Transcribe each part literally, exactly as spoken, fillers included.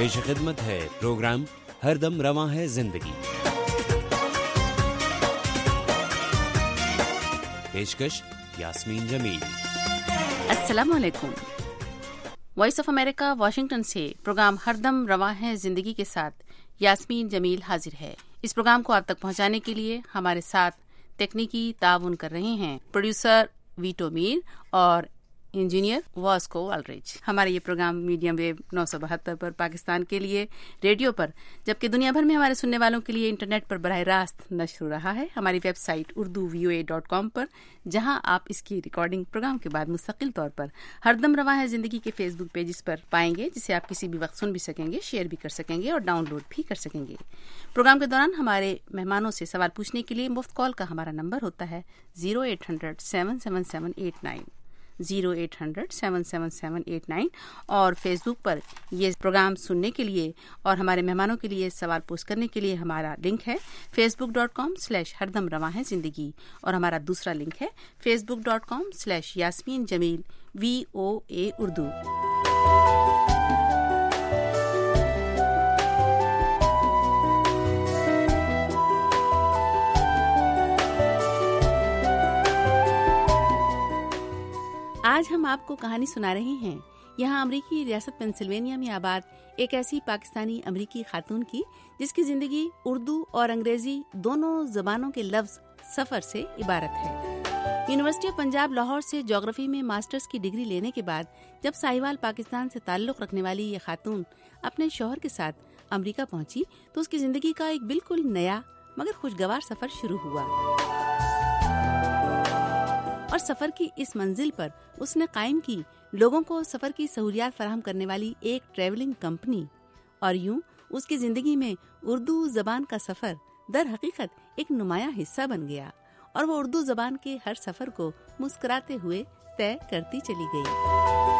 پیش خدمت ہے پروگرام ہر دم رواں ہے زندگی۔ پیشکش یاسمین جمیل۔ السلام علیکم۔ وائس آف امریکہ واشنگٹن سے پروگرام ہر دم رواں ہے زندگی کے ساتھ یاسمین جمیل حاضر ہے۔ اس پروگرام کو آپ تک پہنچانے کے لیے ہمارے ساتھ تکنیکی تعاون کر رہے ہیں پروڈیوسر ویٹو میر اور انجینئر واسکو الریچ۔ ہمارا یہ پروگرام میڈیم ویو نو سو بہتر پر پاکستان کے لیے ریڈیو پر، جبکہ دنیا بھر میں ہمارے سننے والوں کے لیے انٹرنیٹ پر براہ راست نشر ہو رہا ہے ہماری website Urdu V O A dot com پر، جہاں آپ اس کی ریکارڈنگ پروگرام کے بعد مستقل طور پر ہر دم رواں ہے زندگی کے فیس بک پیجز پر پائیں گے، جسے آپ کسی بھی وقت سن بھی سکیں گے، شیئر بھی کر سکیں گے اور ڈاؤن لوڈ بھی کر سکیں گے۔ پروگرام کے دوران ہمارے مہمانوں سے سوال پوچھنے کے لیے مفت کال کا ہمارا نمبر ہوتا ہے zero eight hundred seven seven seven eight nine zero eight hundred seven seven seven eight nine اور فیس بک پر یہ پروگرام سننے کے لیے اور ہمارے مہمانوں کے لیے سوال پوسٹ کرنے کے لیے ہمارا لنک ہے Facebook dot com slash ہر دم رواں ہے زندگی، اور ہمارا دوسرا لنک ہے Facebook dot com slash Yasmin Jamil V O A Urdu. آج ہم آپ کو کہانی سنا رہے ہیں یہاں امریکی ریاست پینسلوینیا میں آباد ایک ایسی پاکستانی امریکی خاتون کی جس کی زندگی اردو اور انگریزی دونوں زبانوں کے لفظ سفر سے عبارت ہے۔ یونیورسٹی آف پنجاب لاہور سے جغرافی میں ماسٹرز کی ڈگری لینے کے بعد جب ساہیوال پاکستان سے تعلق رکھنے والی یہ خاتون اپنے شوہر کے ساتھ امریکہ پہنچی تو اس کی زندگی کا ایک بالکل نیا مگر خوشگوار سفر شروع ہوا، اور سفر کی اس منزل پر اس نے قائم کی لوگوں کو سفر کی سہولیات فراہم کرنے والی ایک ٹریولنگ کمپنی، اور یوں اس کی زندگی میں اردو زبان کا سفر در حقیقت ایک نمایاں حصہ بن گیا، اور وہ اردو زبان کے ہر سفر کو مسکراتے ہوئے طے کرتی چلی گئی۔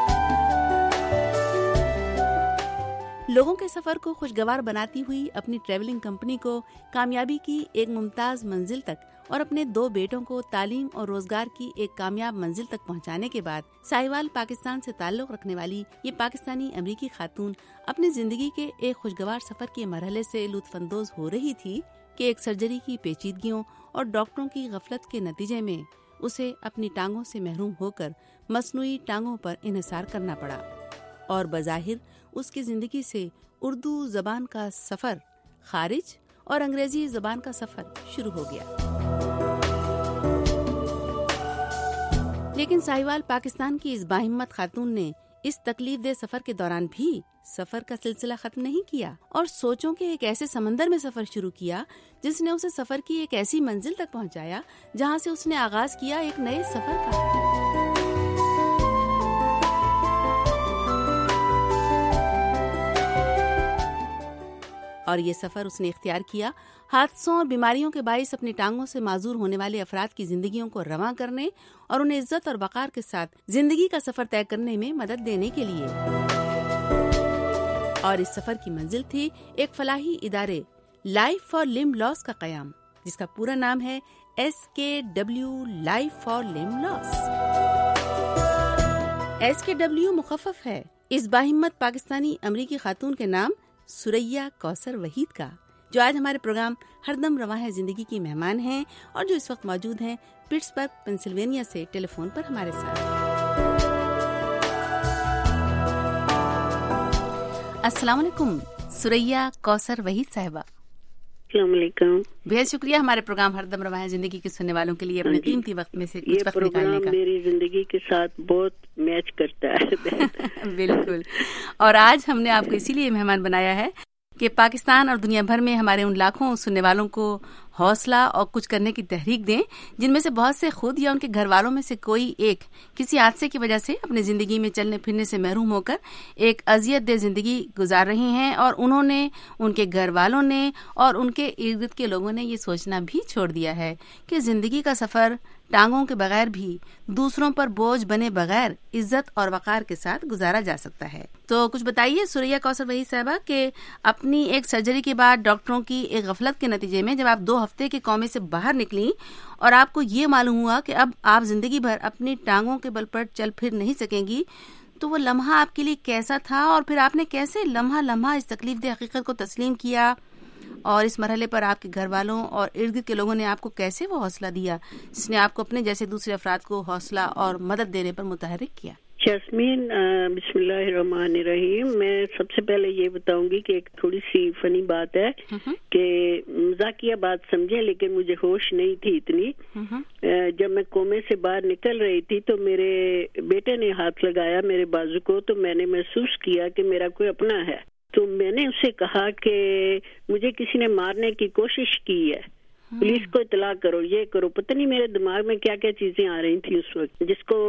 لوگوں کے سفر کو خوشگوار بناتی ہوئی اپنی ٹریولنگ کمپنی کو کامیابی کی ایک ممتاز منزل تک اور اپنے دو بیٹوں کو تعلیم اور روزگار کی ایک کامیاب منزل تک پہنچانے کے بعد ساہیوال پاکستان سے تعلق رکھنے والی یہ پاکستانی امریکی خاتون اپنی زندگی کے ایک خوشگوار سفر کے مرحلے سے لطف اندوز ہو رہی تھی کہ ایک سرجری کی پیچیدگیوں اور ڈاکٹروں کی غفلت کے نتیجے میں اسے اپنی ٹانگوں سے محروم ہو کر مصنوعی ٹانگوں پر انحصار کرنا پڑا، اور بظاہر اس کی زندگی سے اردو زبان کا سفر خارج اور انگریزی زبان کا سفر شروع ہو گیا۔ لیکن ساہیوال پاکستان کی اس باہمت خاتون نے اس تکلیف دہ سفر کے دوران بھی سفر کا سلسلہ ختم نہیں کیا اور سوچوں کے ایک ایسے سمندر میں سفر شروع کیا جس نے اسے سفر کی ایک ایسی منزل تک پہنچایا جہاں سے اس نے آغاز کیا ایک نئے سفر کا۔ اور یہ سفر اس نے اختیار کیا حادثوں اور بیماریوں کے باعث اپنی ٹانگوں سے معذور ہونے والے افراد کی زندگیوں کو رواں کرنے اور انہیں عزت اور وقار کے ساتھ زندگی کا سفر طے کرنے میں مدد دینے کے لیے۔ اور اس سفر کی منزل تھی ایک فلاحی ادارے لائف فار لمب لاس کا قیام، جس کا پورا نام ہے S K W life for limb loss. S K W مخفف ہے اس باہمت پاکستانی امریکی خاتون کے نام سریا کوثر وحید کا، جو آج ہمارے پروگرام ہر دم رواں ہے زندگی کی مہمان ہیں اور جو اس وقت موجود ہیں پٹسبرگ پینسلوینیا سے ٹیلی فون پر ہمارے ساتھ۔ السلام علیکم سریا کوثر وحید صاحبہ۔ السلام علیکم۔ بہت شکریہ ہمارے پروگرام ہر دم رواں ہے زندگی کے سننے والوں کے لیے اپنے قیمتی وقت میں سے کچھ وقت نکالنے کا۔ میری زندگی کے ساتھ بہت میچ کرتا ہے۔ بالکل، اور آج ہم نے آپ کو اسی لیے مہمان بنایا ہے کہ پاکستان اور دنیا بھر میں ہمارے ان لاکھوں سننے والوں کو حوصلہ اور کچھ کرنے کی تحریک دیں جن میں سے بہت سے خود یا ان کے گھر والوں میں سے کوئی ایک کسی حادثے کی وجہ سے اپنی زندگی میں چلنے پھرنے سے محروم ہو کر ایک اذیت دہ زندگی گزار رہی ہیں، اور انہوں نے، ان کے گھر والوں نے اور ان کے ارد گرد کے لوگوں نے یہ سوچنا بھی چھوڑ دیا ہے کہ زندگی کا سفر ٹانگوں کے بغیر بھی دوسروں پر بوجھ بنے بغیر عزت اور وقار کے ساتھ گزارا جا سکتا ہے۔ تو کچھ بتائیے سریا کوثر وحید صاحبہ کہ اپنی ایک سرجری کے بعد ڈاکٹروں کی ایک غفلت کے نتیجے میں جب آپ دو ہفتے کے کومے سے باہر نکلی اور آپ کو یہ معلوم ہوا کہ اب آپ زندگی بھر اپنی ٹانگوں کے بل پر چل پھر نہیں سکیں گی، تو وہ لمحہ آپ کے لیے کیسا تھا اور پھر آپ نے کیسے لمحہ لمحہ اس تکلیف دہ حقیقت کو تسلیم کیا اور اس مرحلے پر آپ کے گھر والوں اور ارد گرد کے لوگوں نے آپ کو کیسے وہ حوصلہ دیا جس نے آپ کو اپنے جیسے دوسرے افراد کو حوصلہ اور مدد دینے پر متحرک کیا؟ یاسمین، بسم اللہ الرحمن الرحیم. میں سب سے پہلے یہ بتاؤں گی کہ ایک تھوڑی سی فنی بات ہے کہ مذاقیہ بات سمجھے لیکن مجھے ہوش نہیں تھی اتنی. جب میں کومے سے باہر نکل رہی تھی تو میرے بیٹے نے ہاتھ لگایا میرے بازو کو، تو میں نے محسوس کیا کہ میرا کوئی اپنا ہے. تو میں نے اسے کہا کہ مجھے کسی نے مارنے کی کوشش کی ہے، پولیس کو اطلاع کرو، یہ کرو. پتہ نہیں میرے دماغ میں کیا کیا چیزیں آ رہی تھیں اس وقت جس کو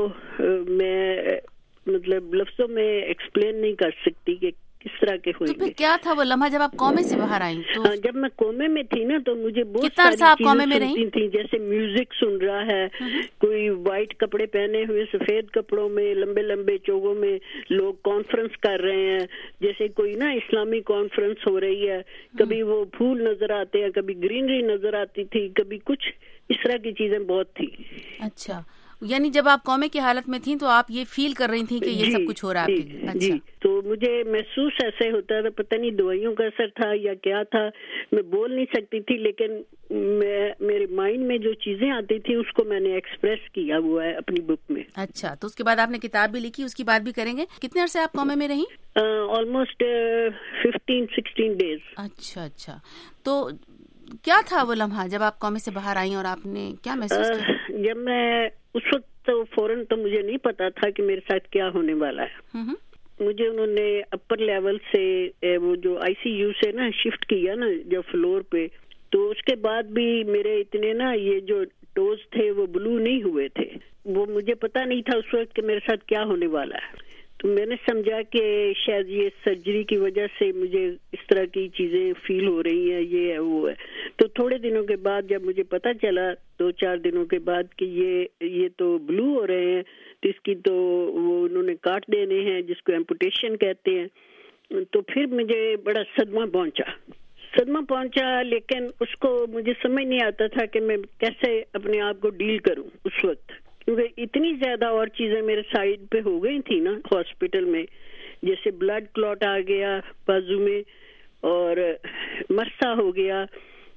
میں مطلب لفظوں میں ایکسپلین نہیں کر سکتی کہ کس طرح کے ہوئی. تو پھر کیا تھا وہ لمحہ جب آپ کومے سے باہر آئیں؟ تو جب میں کومے میں تھی نا تو مجھے بہت کتنا عرصہ آپ کومے میں ساری چیزیں تھیں، جیسے میوزک سن رہا ہے، کوئی وائٹ کپڑے پہنے ہوئے سفید کپڑوں میں لمبے لمبے چوگوں میں لوگ کانفرنس کر رہے ہیں، جیسے کوئی نا اسلامی کانفرنس ہو رہی ہے. کبھی وہ پھول نظر آتے ہیں، کبھی گرینری نظر آتی تھی، کبھی کچھ اس طرح کی چیزیں بہت تھی. اچھا، یعنی جب آپ کومے کی حالت میں تھیں تو آپ یہ فیل کر رہی تھیں کہ یہ سب کچھ ہو رہا ہے آپ کے؟ جی، تو مجھے محسوس ایسے ہوتا تھا، پتہ نہیں دوائیوں کا اثر تھا یا کیا تھا، میں بول نہیں سکتی تھی، لیکن میں میرے مائنڈ میں جو چیزیں آتی تھیں اس کو میں نے ایکسپریس کیا ہوا ہے اپنی بک میں. اچھا، تو اس کے بعد آپ نے کتاب بھی لکھی، اس کی بات بھی کریں گے. کتنے عرصے آپ کومے میں رہیں؟ Almost fifteen sixteen days. اچھا اچھا، تو کیا تھا وہ لمحہ جب آپ کومے سے باہر آئیں اور آپ نے کیا محسوس کیا؟ جب میں اس وقت تو فوراً تو مجھے نہیں پتا تھا کہ میرے ساتھ کیا ہونے والا ہے. مجھے انہوں نے اپر لیول سے وہ جو آئی سی یو سے نا شفٹ کیا نا جو فلور پہ، تو اس کے بعد بھی میرے اتنے نا یہ جو ٹوز تھے وہ بلو نہیں ہوئے تھے. وہ مجھے پتا نہیں تھا اس وقت کہ میرے ساتھ کیا ہونے والا ہے. تو میں نے سمجھا کہ شاید یہ سرجری کی وجہ سے مجھے اس طرح کی چیزیں فیل ہو رہی ہیں، یہ ہے وہ ہے. تو تھوڑے دنوں کے بعد جب مجھے پتا چلا، دو چار دنوں کے بعد کہ یہ یہ تو بلو ہو رہے ہیں، تو اس کی تو وہ انہوں نے کاٹ دینے ہیں جس کو ایمپوٹیشن کہتے ہیں. تو پھر مجھے بڑا صدمہ پہنچا صدمہ پہنچا لیکن اس کو مجھے سمجھ نہیں آتا تھا کہ میں کیسے اپنے آپ کو ڈیل کروں اس وقت، کیونکہ اتنی زیادہ اور چیزیں میرے سائڈ پہ ہو گئی تھی نا ہاسپٹل میں، جیسے بلڈ کلوٹ آ گیا بازو میں اور مرسا ہو گیا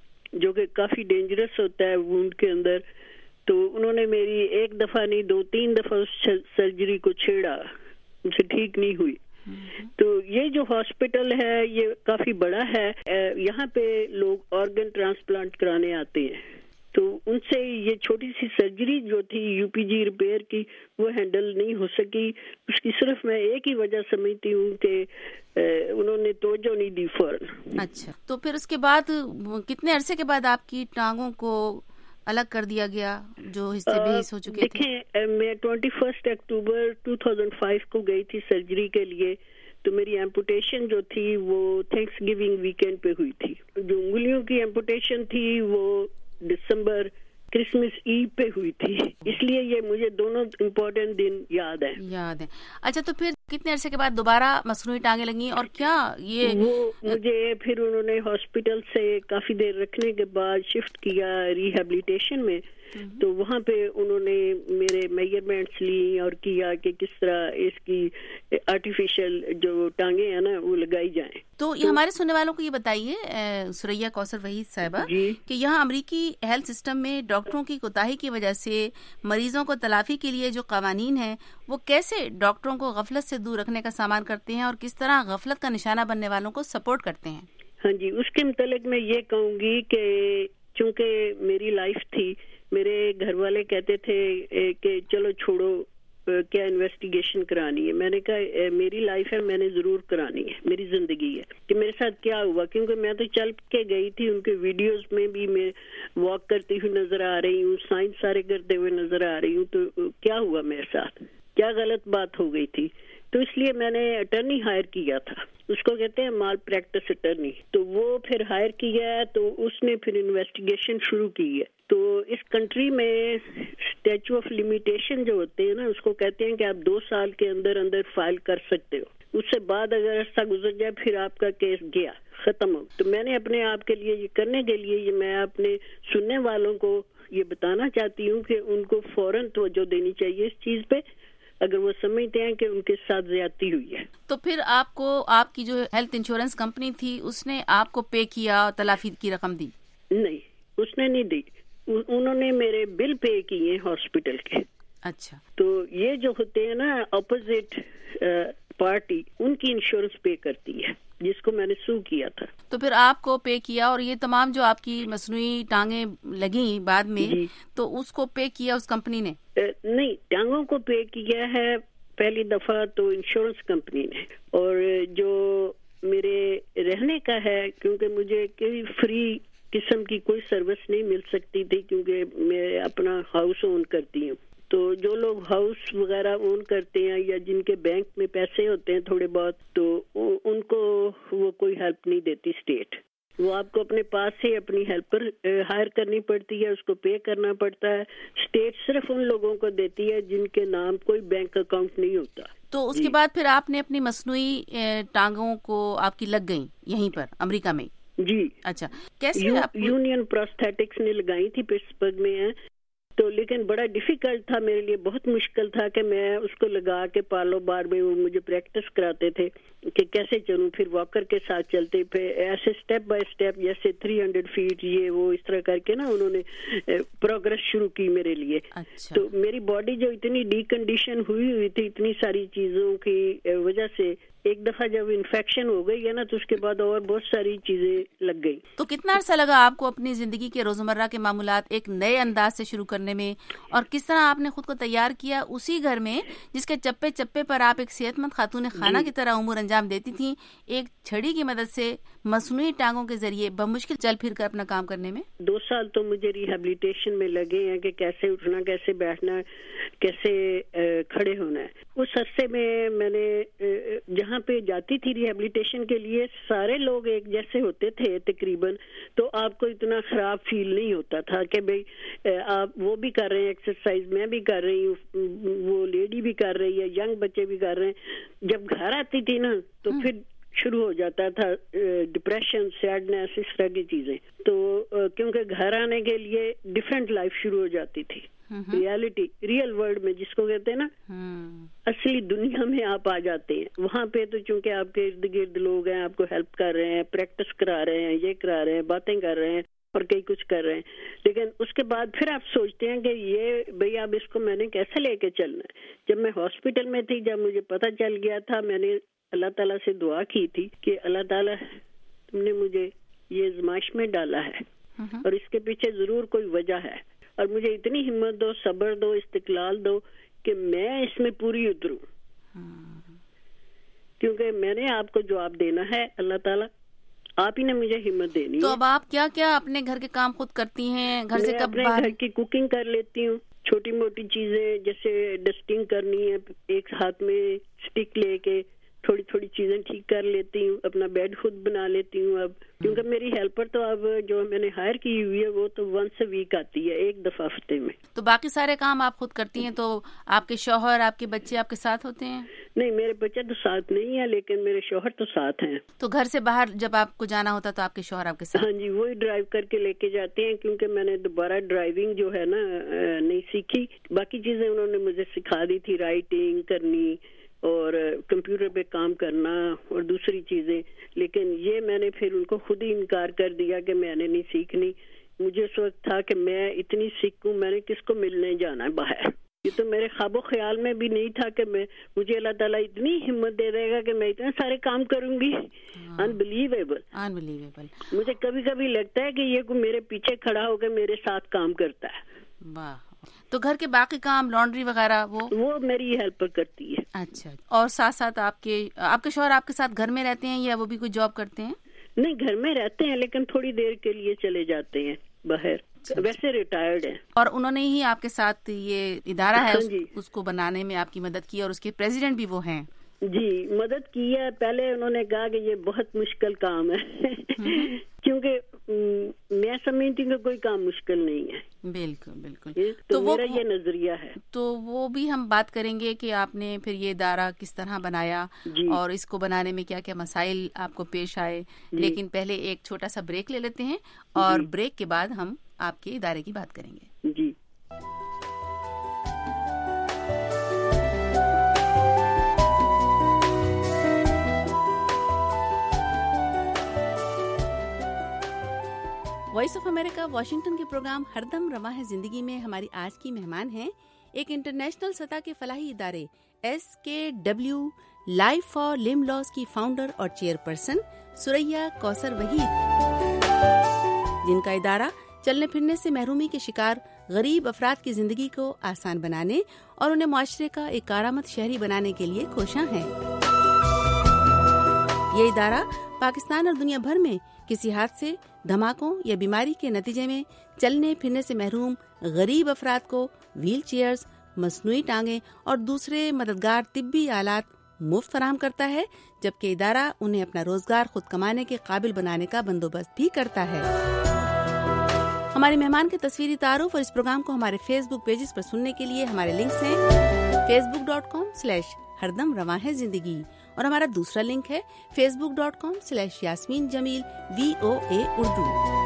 جو کہ کافی ڈینجرس ہوتا ہے وونڈ کے اندر. تو انہوں نے میری ایک دفعہ نہیں دو تین دفعہ اس سرجری کو چھیڑا، ان سے ٹھیک نہیں ہوئی. تو یہ جو ہاسپٹل ہے یہ کافی بڑا ہے، یہاں پہ لوگ آرگن ٹرانسپلانٹ کرانے آتے ہیں. تو ان سے یہ چھوٹی سی سرجری جو تھی یو پی جی ریپیئر کی وہ ہینڈل نہیں ہو سکی. اس کی صرف میں ایک ہی وجہ سمجھتی ہوں کہ انہوں نے توجہ نہیں دی فوراً. اچھا، تو پھر اس کے بعد کتنے عرصے کے بعد آپ کی ٹانگوں کو الگ کر دیا گیا جو حصے بے حص ہو چکے تھے؟ دیکھیں، میں twenty first October two thousand five کو گئی تھی سرجری کے لیے. تو میری ایمپوٹیشن جو تھی وہ تھینکس گیونگ ویکینڈ پہ ہوئی تھی. جو انگلیوں کی ایمپوٹیشن تھی وہ دسمبر کرسمس عید پہ ہوئی تھی، اس لیے یہ مجھے دونوں امپورٹنٹ دن یاد ہیں یاد ہیں اچھا، تو پھر کتنے عرصے کے بعد دوبارہ مصنوعی ٹانگیں لگیں اور کیا یہ وہ مجھے پھر انہوں نے ہاسپٹل سے کافی دیر رکھنے کے بعد شفٹ کیا ریہیبلیٹیشن میں. تو وہاں پہ انہوں نے میرے میجرمنٹس لی اور کیا کہ کس طرح اس کی آرٹیفیشل جو ٹانگیں ہیں نا وہ لگائی جائیں. تو یہ ہمارے سننے والوں کو یہ بتائیے سریا کوثر وحید صاحبہ کہ یہاں امریکی ہیلتھ سسٹم میں ڈاکٹروں کی کوتاہی کی وجہ سے مریضوں کو تلافی کے لیے جو قوانین ہیں وہ کیسے ڈاکٹروں کو غفلت سے دور رکھنے کا سامان کرتے ہیں اور کس طرح غفلت کا نشانہ بننے والوں کو سپورٹ کرتے ہیں؟ ہاں جی، اس کے متعلق میں یہ کہوں گی کہ چونکہ میری لائف تھی، میرے گھر والے کہتے تھے کہ چلو چھوڑو کیا انویسٹیگیشن کرانی ہے. میں نے کہا میری لائف ہے، میں نے ضرور کرانی ہے، میری زندگی ہے کہ میرے ساتھ کیا ہوا، کیونکہ میں تو چل کے گئی تھی. ان کے ویڈیوز میں بھی میں واک کرتی ہوئی نظر آ رہی ہوں، سائنس سارے کرتے ہوئے نظر آ رہی ہوں. تو کیا ہوا میرے ساتھ، کیا غلط بات ہو گئی تھی. تو اس لیے میں نے اٹرنی ہائر کیا تھا، اس کو کہتے ہیں مال پریکٹس اٹرنی. تو وہ پھر ہائر کیا ہے تو اس نے پھر انویسٹیگیشن شروع کی ہے. تو اس کنٹری میں اسٹیچو آف لیمیٹیشن جو ہوتے ہیں نا اس کو کہتے ہیں کہ آپ دو سال کے اندر اندر فائل کر سکتے ہو، اس سے بعد اگر عرصہ گزر جائے پھر آپ کا کیس گیا ختم ہو. تو میں نے اپنے آپ کے لیے یہ کرنے کے لیے یہ میں اپنے سننے والوں کو یہ بتانا چاہتی ہوں کہ ان کو فوراً توجہ دینی چاہیے اس چیز پہ اگر وہ سمجھتے ہیں کہ ان کے ساتھ زیادتی ہوئی ہے. تو پھر آپ کو آپ کی جو ہیلتھ انشورنس کمپنی تھی اس نے آپ کو پے کیا، تلافی کی رقم دی؟ نہیں، اس نے نہیں دی. انہوں نے میرے بل پے کیے ہاسپٹل کے. اچھا. تو یہ جو ہوتے ہیں نا اپوزٹ پارٹی، ان کی انشورنس پے کرتی ہے جس کو میں نے سو کیا تھا. تو پھر آپ کو پے کیا، اور یہ تمام جو آپ کی مصنوعی ٹانگیں لگیں بعد میں جی. تو اس کو پے کیا اس کمپنی نے؟ نہیں، ٹانگوں کو پے کیا ہے پہلی دفعہ تو انشورنس کمپنی نے، اور جو میرے رہنے کا ہے، کیونکہ مجھے کوئی فری قسم کی کوئی سروس نہیں مل سکتی تھی کیونکہ میں اپنا ہاؤس اون کرتی ہوں. تو جو لوگ ہاؤس وغیرہ اون کرتے ہیں یا جن کے بینک میں پیسے ہوتے ہیں تھوڑے بہت، تو ان کو وہ کوئی ہیلپ نہیں دیتی اسٹیٹ. وہ آپ کو اپنے پاس سے اپنی ہیلپر ہائر کرنی پڑتی ہے، اس کو پے کرنا پڑتا ہے. اسٹیٹ صرف ان لوگوں کو دیتی ہے جن کے نام کوئی بینک اکاؤنٹ نہیں ہوتا. تو اس کے بعد پھر آپ نے اپنی مصنوعی ٹانگوں کو آپ کی لگ گئیں یہیں پر امریکہ میں؟ جی. اچھا، کیسے؟ یونین پروستھیٹکس نے لگائی تھی، پٹسبرگ میں ہے. تو لیکن بڑا ڈیفیکلٹ تھا میرے لیے، بہت مشکل تھا کہ میں اس کو لگا کے پارلو بار میں وہ مجھے پریکٹس کراتے تھے کہ کیسے چلوں، پھر واکر کے ساتھ چلتے، پھر ایسے سٹیپ بائی سٹیپ جیسے تھری ہنڈریڈ فیٹ یہ وہ اس طرح کر کے نا انہوں نے پروگرس شروع کی میرے لیے. اچھا. تو میری باڈی جو اتنی ڈی کنڈیشن ہوئی ہوئی تھی اتنی ساری چیزوں کی وجہ سے، ایک دفعہ جب انفیکشن ہو گئی ہے نا تو اس کے بعد اور بہت ساری چیزیں لگ گئی. تو کتنا عرصہ لگا آپ کو اپنی زندگی کے روزمرہ کے معمولات ایک نئے انداز سے شروع کرنے میں، اور کس طرح آپ نے خود کو تیار کیا اسی گھر میں جس کے چپے چپے پر آپ ایک صحت مند خاتون خانہ کی طرح امور انجام دیتی تھیں، ایک چھڑی کی مدد سے مصنوعی ٹانگوں کے ذریعے بمشکل چل پھر کر اپنا کام کرنے میں؟ دو سال تو مجھے ریہیبلیٹیشن میں لگے ہیں کہ کیسے اٹھنا، کیسے بیٹھنا، کیسے کھڑے ہونا ہے. اس عرصے میں میں نے جہاں پہ جاتی تھی ریہیبلیٹیشن کے لیے سارے لوگ ایک جیسے ہوتے تھے تقریباً، تو آپ کو اتنا خراب فیل نہیں ہوتا تھا کہ بھئی آپ وہ بھی کر رہے ہیں ایکسرسائز، میں بھی کر رہی ہوں، وہ لیڈی بھی کر رہی ہے، ینگ بچے بھی کر رہے ہیں. جب گھر آتی تھی نا تو پھر شروع ہو جاتا تھا ڈپریشن، سیڈنس، اس طرح کی چیزیں. تو کیونکہ گھر آنے کے لیے ڈفرینٹ لائف شروع ہو جاتی تھی، ریالٹی، ریئل ورلڈ میں جس کو کہتے ہیں نا اصلی دنیا میں آپ آ جاتے ہیں. وہاں پہ تو چونکہ آپ کے ارد گرد لوگ ہیں، آپ کو ہیلپ کر رہے ہیں، پریکٹس کرا رہے ہیں، یہ کرا رہے ہیں، باتیں کر رہے ہیں اور کئی کچھ کر رہے ہیں. لیکن اس کے بعد پھر آپ سوچتے ہیں کہ یہ بھئی اب اس کو میں نے کیسے لے کے چلنا ہے. جب میں ہاسپٹل میں تھی، جب مجھے پتہ چل گیا تھا، میں نے اللہ تعالیٰ سے دعا کی تھی کہ اللہ تعالیٰ تم نے مجھے یہ آزمائش میں ڈالا ہے اور اس کے پیچھے ضرور کوئی وجہ ہے، اور مجھے اتنی ہمت دو، صبر دو، استقلال دو کہ میں اس میں پوری اتروں، کیونکہ میں نے آپ کو جواب دینا ہے. اللہ تعالیٰ آپ ہی نے مجھے ہمت دینی. تو اب آپ کیا کیا اپنے گھر کے کام خود کرتی ہیں؟ گھر سے کب باہر؟ گھر کی کوکنگ کر لیتی ہوں، چھوٹی موٹی چیزیں جیسے ڈسٹنگ کرنی ہے، ایک ہاتھ میں اسٹک لے کے تھوڑی تھوڑی چیزیں ٹھیک کر لیتی ہوں. اپنا بیڈ خود بنا لیتی ہوں اب، کیونکہ میری ہیلپر تو اب جو میں نے ہائر کی ہوئی ہے وہ تو ونس اے ویک آتی ہے، ایک دفعہ ہفتے میں. تو باقی سارے کام آپ خود کرتی ہیں؟ تو آپ کے شوہر، آپ کے بچے آپ کے ساتھ ہوتے ہیں؟ نہیں، میرے بچے تو ساتھ نہیں ہیں، لیکن میرے شوہر تو ساتھ ہیں. تو گھر سے باہر جب آپ کو جانا ہوتا تو آپ کے شوہر آپ کے ساتھ؟ ہاں جی، وہی ڈرائیو کر کے لے کے جاتے ہیں، کیونکہ میں نے دوبارہ ڈرائیونگ جو ہے نا نہیں سیکھی. باقی چیزیں انہوں نے مجھے سکھا دی تھی، رائٹنگ کرنی اور کمپیوٹر پہ کام کرنا اور دوسری چیزیں، لیکن یہ میں نے پھر ان کو خود ہی انکار کر دیا کہ میں نے نہیں سیکھنی. مجھے اس وقت تھا کہ میں اتنی سیکھوں، میں نے کس کو ملنے جانا ہے باہر. یہ تو میرے خواب و خیال میں بھی نہیں تھا کہ میں مجھے اللہ تعالیٰ اتنی ہمت دے دے گا کہ میں اتنے سارے کام کروں گی. Unbelievable unbelievable. مجھے کبھی کبھی لگتا ہے کہ یہ کوئی میرے پیچھے کھڑا ہو کے میرے ساتھ کام کرتا ہے. واہ. تو گھر کے باقی کام، لانڈری وغیرہ، وہ وہ میری ہیلپر کرتی ہے. اچھا. اور ساتھ ساتھ آپ کے آپ کے شوہر آپ کے ساتھ گھر میں رہتے ہیں یا وہ بھی کوئی جاب کرتے ہیں؟ نہیں، گھر میں رہتے ہیں لیکن تھوڑی دیر کے لیے چلے جاتے ہیں باہر. ویسے ریٹائرڈ ہیں. اور انہوں نے ہی آپ کے ساتھ یہ ادارہ ہے اس کو بنانے میں آپ کی مدد کی، اور اس کے پریزیڈنٹ بھی وہ ہیں؟ جی، مدد کی ہے. پہلے انہوں نے کہا کہ یہ بہت مشکل کام ہے کیونکہ میں سمجھتی ہوں کہ کوئی کام مشکل نہیں ہے. بالکل بالکل. تو میرا یہ نظریہ ہے. تو وہ بھی ہم بات کریں گے کہ آپ نے پھر یہ ادارہ کس طرح بنایا اور اس کو بنانے میں کیا کیا مسائل آپ کو پیش آئے. لیکن پہلے ایک چھوٹا سا بریک لے لیتے ہیں اور بریک کے بعد ہم آپ کے ادارے کی بات کریں گے. جی. وائس آف امریکہ واشنگٹن کے پروگرام ہردم رواں ہے زندگی میں ہماری آج کی مہمان ہیں ایک انٹرنیشنل سطح کے فلاحی ادارے S K W life for limb لاس کی فاؤنڈر اور چیئر پرسن سریا کوثر وحید، جن کا ادارہ چلنے پھرنے سے محرومی کے شکار غریب افراد کی زندگی کو آسان بنانے اور انہیں معاشرے کا ایک کارآمد شہری بنانے کے لیے کوشاں ہے۔ یہ ادارہ پاکستان اور دنیا بھر میں کسی حادثے، دھماکوں یا بیماری کے نتیجے میں چلنے پھرنے سے محروم غریب افراد کو ویل چیئرز، مصنوعی ٹانگیں اور دوسرے مددگار طبی آلات مفت فراہم کرتا ہے، جبکہ ادارہ انہیں اپنا روزگار خود کمانے کے قابل بنانے کا بندوبست بھی کرتا ہے۔ ہمارے مہمان کے تصویری تعارف اور اس پروگرام کو ہمارے فیس بک پیجز پر سننے کے لیے ہمارے لنکس ہیں Facebook dot com slash ہردم رواں ہے زندگی، اور ہمارا دوسرا لنک ہے Facebook dot com slash Yasmin Jamil V O A Urdu.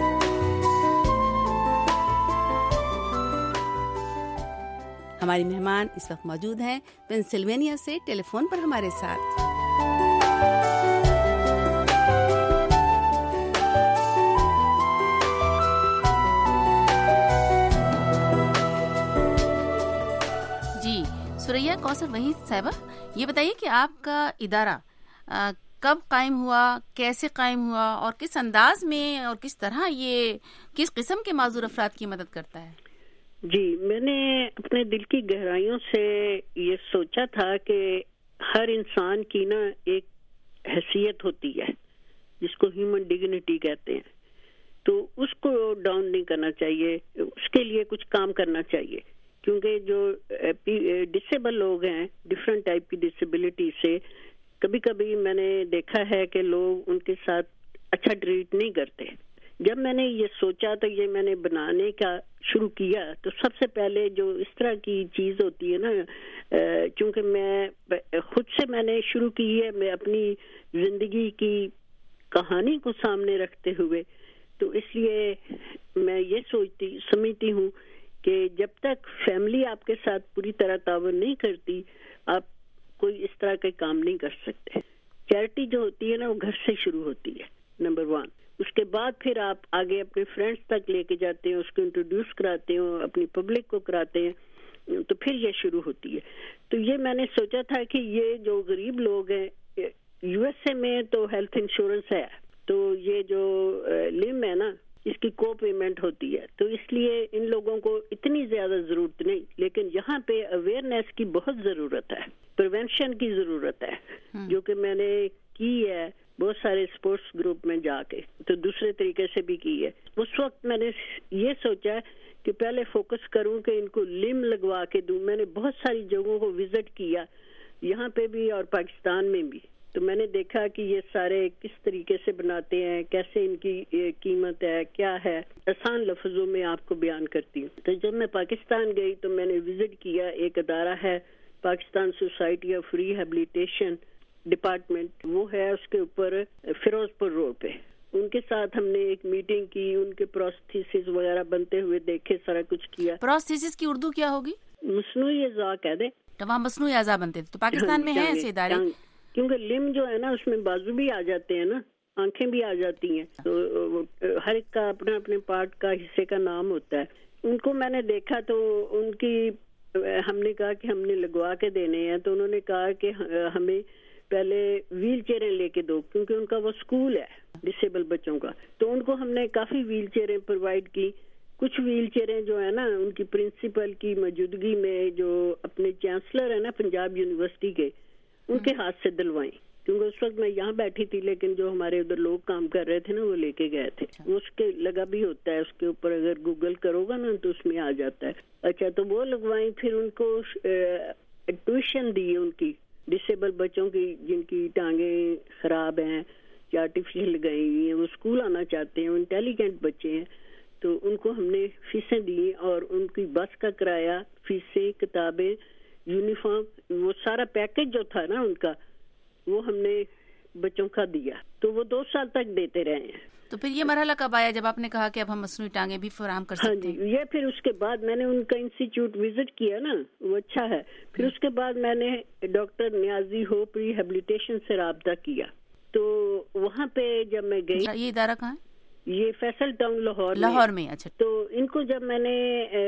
ہماری مہمان اس وقت موجود ہیں پینسلوینیا سے ٹیلی فون پر ہمارے ساتھ۔ جی سریا کوثر وحید صاحبہ، یہ بتائیے کہ آپ کا ادارہ کب قائم ہوا، کیسے قائم ہوا، اور کس انداز میں اور کس طرح یہ کس قسم کے معذور افراد کی مدد کرتا ہے؟ جی، میں نے اپنے دل کی گہرائیوں سے یہ سوچا تھا کہ ہر انسان کی نا ایک حیثیت ہوتی ہے جس کو ہیومن ڈگنیٹی کہتے ہیں، تو اس کو ڈاؤن نہیں کرنا چاہیے، اس کے لیے کچھ کام کرنا چاہیے، کیونکہ جو ڈسیبل لوگ ہیں ڈفرینٹ ٹائپ کی ڈسیبلٹی سے، کبھی کبھی میں نے دیکھا ہے کہ لوگ ان کے ساتھ اچھا ٹریٹ نہیں کرتے۔ جب میں نے یہ سوچا تو یہ میں نے بنانے کا شروع کیا، تو سب سے پہلے جو اس طرح کی چیز ہوتی ہے نا، چونکہ میں خود سے میں نے شروع کی ہے، میں اپنی زندگی کی کہانی کو سامنے رکھتے ہوئے، تو اس لیے میں یہ سوچتی سمجھتی ہوں کہ جب تک فیملی آپ کے ساتھ پوری طرح تعاون نہیں کرتی، آپ کوئی اس طرح کے کام نہیں کر سکتے۔ چیریٹی جو ہوتی ہے نا، وہ گھر سے شروع ہوتی ہے، نمبر ون۔ اس کے بعد پھر آپ آگے اپنے فرینڈس تک لے کے جاتے ہیں، اس کو انٹروڈیوس کراتے ہیں، اپنی پبلک کو کراتے ہیں، تو پھر یہ شروع ہوتی ہے۔ تو یہ میں نے سوچا تھا کہ یہ جو غریب لوگ ہیں، یو ایس اے میں تو ہیلتھ انشورنس ہے، تو یہ جو لم ہے نا، اس کی کو پیمنٹ ہوتی ہے، تو اس لیے ان لوگوں کو اتنی زیادہ ضرورت نہیں، لیکن یہاں پہ اویئرنیس کی بہت ضرورت ہے، پریونشن کی ضرورت ہے، جو کہ میں نے کی ہے بہت سارے اسپورٹس گروپ میں جا کے، تو دوسرے طریقے سے بھی کی ہے۔ اس وقت میں نے یہ سوچا کہ پہلے فوکس کروں کہ ان کو لم لگوا کے دوں۔ میں نے بہت ساری جگہوں کو وزٹ کیا، یہاں پہ بھی اور پاکستان میں بھی، تو میں نے دیکھا کہ یہ سارے کس طریقے سے بناتے ہیں، کیسے ان کی قیمت ہے، کیا ہے، آسان لفظوں میں آپ کو بیان کرتی ہوں۔ تو جب میں پاکستان گئی تو میں نے وزٹ کیا، ایک ادارہ ہے Pakistan society of rehabilitation department, وہ ہے اس کے اوپر فیروز پور روڈ پہ۔ ان کے ساتھ ہم نے ایک میٹنگ کی، ان کے پروستھیسس وغیرہ بنتے ہوئے دیکھے، سارا کچھ کیا۔ پروستھیسس کی اردو کیا ہوگی؟ مصنوعی اعضاء کہہ دیں۔ تو وہاں مصنوعی اعضاء بنتے تھے، تو پاکستان میں ہیں ایسے ادارے؟ کیونکہ لم جو ہے نا، اس میں بازو بھی آ جاتے ہیں نا، آنکھیں بھی آ جاتی ہیں، تو ہر ایک کا اپنا اپنے پارٹ کا حصے کا نام ہوتا ہے۔ ان کو میں نے دیکھا تو ان کی ہم نے کہا کہ ہم نے لگوا کے دینے ہیں، تو انہوں نے کہا کہ ہمیں پہلے ویل چیئریں لے کے دو، کیونکہ ان کا وہ اسکول ہے ڈسیبل بچوں کا، تو ان کو ہم نے کافی ویل چیئریں پرووائڈ کی۔ کچھ ویل چیئریں جو ہے نا، ان کی پرنسپل کی موجودگی میں جو اپنے چانسلر ہے نا پنجاب یونیورسٹی کے، ان کے ہاتھ سے دلوائیں، کیونکہ اس وقت میں یہاں بیٹھی تھی، لیکن جو ہمارے ادھر لوگ کام کر رہے تھے نا، وہ لے کے گئے تھے۔ وہ اس کے لگا بھی ہوتا ہے، اس کے اوپر اگر گوگل کرو گا نا تو اس میں آ جاتا ہے۔ اچھا، تو وہ لگوائیں، پھر ان کو ٹیوشن دی ان کی ڈسیبل بچوں کی، جن کی ٹانگیں خراب ہیں یا آرٹیفیشل لگائی ہوئی ہیں، وہ اسکول آنا چاہتے ہیں، وہ انٹیلیجنٹ بچے ہیں، تو ان کو ہم نے فیسیں دی، اور ان کی بس کا کرایہ، فیسیں، کتابیں، یونیفارم، وہ سارا پیکج جو تھا نا ان کا، وہ ہم نے بچوں کا دیا، تو وہ دو سال تک دیتے رہے ہیں۔ تو پھر یہ مرحلہ کب آیا جب آپ نے کہا کہ اب ہم مصنوعی ٹانگیں بھی فراہم کر سکتے ہیں؟ ہاں جی، یہ پھر اس کے بعد میں نے ان کا انسٹیٹیوٹ وزٹ کیا نا، وہ اچھا ہے۔ پھر اس کے بعد میں نے ڈاکٹر نیازی ہوپ ریہیبلیٹیشن سے رابطہ کیا، تو وہاں پہ جب میں گئی، یہ ادارہ کہاں ہے؟ یہ فیصل ٹاؤن لاہور لاہور میں. اچھا. تو ان کو جب میں نے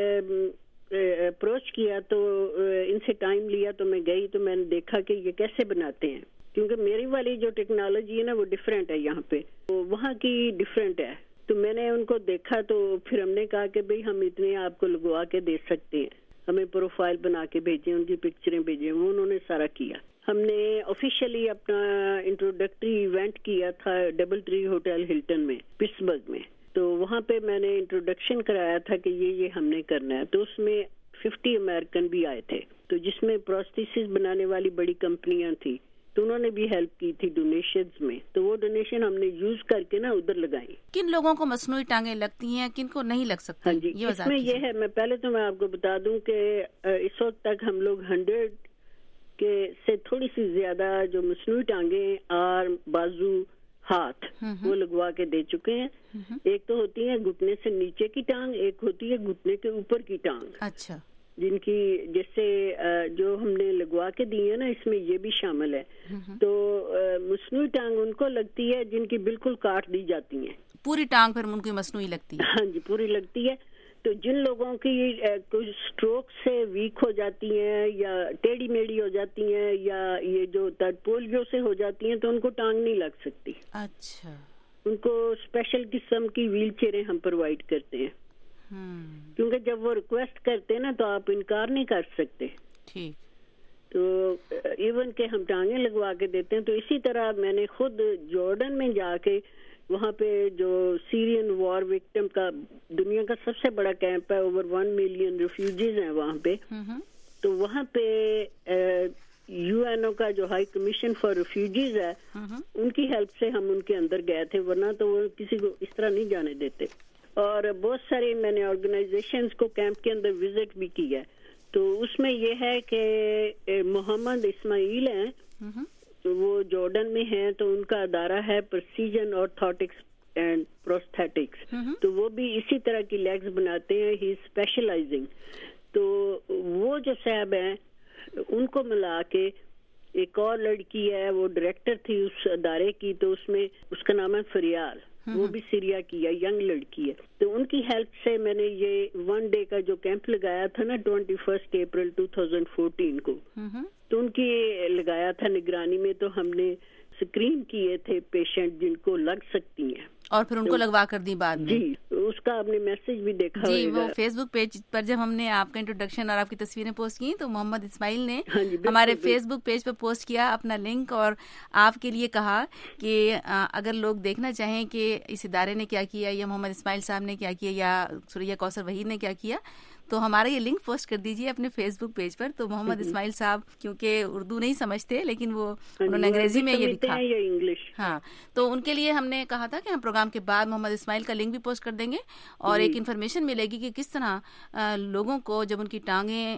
اپروچ کیا تو ان سے ٹائم لیا تو میں گئی تو میں نے دیکھا کہ یہ کیسے بناتے ہیں, کیونکہ میری والی جو ٹیکنالوجی ہے نا وہ ڈفرینٹ ہے یہاں پہ, وہاں کی ڈفرینٹ ہے. تو میں نے ان کو دیکھا تو پھر ہم نے کہا کہ بھئی ہم اتنے آپ کو لگوا کے دے سکتے ہیں, ہمیں پروفائل بنا کے بھیجیں, ان کی پکچریں بھیجیں. وہ انہوں نے سارا کیا. ہم نے آفیشیلی اپنا انٹروڈکٹری ایونٹ کیا تھا ڈبل ٹری ہوٹل ہلٹن میں پٹسبرگ میں. تو وہاں پہ میں نے انٹروڈکشن کرایا تھا کہ یہ یہ ہم نے کرنا ہے. تو اس میں ففٹی امریکن بھی آئے تھے, تو جس میں پروستھیسس بنانے والی بڑی کمپنیاں تھیں, تو انہوں نے بھی ہیلپ کی تھی ڈونیشنز میں. تو وہ ڈونیشن ہم نے یوز کر کے نا ادھر لگائی. کن لوگوں کو مصنوعی ٹانگیں لگتی ہیں, کن کو نہیں لگ سکتی؟ ہاں جی, اس میں یہ ہے, میں پہلے تو میں آپ کو بتا دوں کہ اس وقت تک ہم لوگ ہنڈریڈ کے سے تھوڑی سی زیادہ جو مصنوعی ٹانگیں آرم, بازو, ہاتھ وہ لگوا کے دے چکے ہیں. ایک تو ہوتی ہے گھٹنے سے نیچے کی ٹانگ, ایک ہوتی ہے گھٹنے کے اوپر کی ٹانگ. اچھا. جن کی جیسے جو ہم نے لگوا کے دی ہے نا اس میں یہ بھی شامل ہے. تو مصنوعی ٹانگ ان کو لگتی ہے جن کی بالکل کاٹ دی جاتی ہیں. پوری ٹانگ پھر ان کی مصنوعی لگتی ہے؟ ہاں جی, پوری لگتی ہے. تو جن لوگوں کی کچھ اسٹروک سے ویک ہو جاتی ہیں یا ٹیڑھی میڑھی ہو جاتی ہیں یا یہ جو پولیو سے ہو جاتی ہیں تو ان کو ٹانگ نہیں لگ سکتی. اچھا. ان کو اسپیشل قسم کی ویل چیئریں ہم پرووائڈ کرتے ہیں, کیونکہ جب وہ ریکویسٹ کرتے ہیں نا تو آپ انکار نہیں کر سکتے. ٹھیک. تو ایون کہ ہم ٹانگیں لگوا کے دیتے ہیں. تو اسی طرح میں نے خود جارڈن میں جا کے وہاں پہ جو سیرین وار وکٹم کا دنیا کا سب سے بڑا کیمپ ہے, اوور ون ملین ریفیوجیز ہیں وہاں پہ. تو وہاں پہ یو این او کا جو ہائی کمیشن فار ریفیوجیز ہے ان کی ہیلپ سے ہم ان کے اندر گئے تھے, ورنہ تو وہ کسی کو اس طرح نہیں جانے دیتے. اور بہت سارے میں نے آرگنائزیشنز کو کیمپ کے اندر وزٹ بھی کیا ہے. تو اس میں یہ ہے کہ محمد اسماعیل ہیں, وہ جارڈن میں ہیں, تو ان کا ادارہ ہے پرسیجن آرتھوٹکس اینڈ پروستھیٹکس. تو وہ بھی اسی طرح کی لیگز بناتے ہیں, ہی اسپیشلائزنگ. تو وہ جو صاحب ہیں ان کو ملا کے ایک اور لڑکی ہے, وہ ڈائریکٹر تھی اس ادارے کی, تو اس میں اس کا نام ہے فریال, وہ بھی سیریا کی ہے, ینگ لڑکی ہے. تو ان کی ہیلپ سے میں نے یہ ون ڈے کا جو کیمپ لگایا تھا نا twenty first April two thousand fourteen کو, تو ان کی لگایا تھا نگرانی میں. تو ہم نے اسکرین کیے تھے پیشنٹ جن کو لگ سکتی ہیں, اور پھر ان کو لگوا کر دی بعد میں. جی, اس کا آپ نے میسج بھی دیکھا جی, وہ فیس بک پیج پر جب ہم نے آپ کا انٹروڈکشن اور آپ کی تصویریں پوسٹ کی تو محمد اسماعیل نے ہمارے فیس بک پیج پر پوسٹ کیا اپنا لنک, اور آپ کے لیے کہا کہ اگر لوگ دیکھنا چاہیں کہ اس ادارے نے کیا کیا یا محمد اسماعیل صاحب نے کیا کیا یا سوریا کوثر وحید نے کیا کیا, تو ہمارا یہ لنک پوسٹ کر دیجیے اپنے فیس بک پیج پر. تو محمد اسماعیل صاحب کیونکہ اردو نہیں سمجھتے لیکن وہ انہوں نے انگریزی میں یہ لکھا, ہاں, تو ان کے لیے ہم نے کہا تھا کہ ہم پروگرام کے بعد محمد اسماعیل کا لنک بھی پوسٹ کر دیں گے, اور ایک انفارمیشن ملے گی کہ کس طرح لوگوں کو جب ان کی ٹانگیں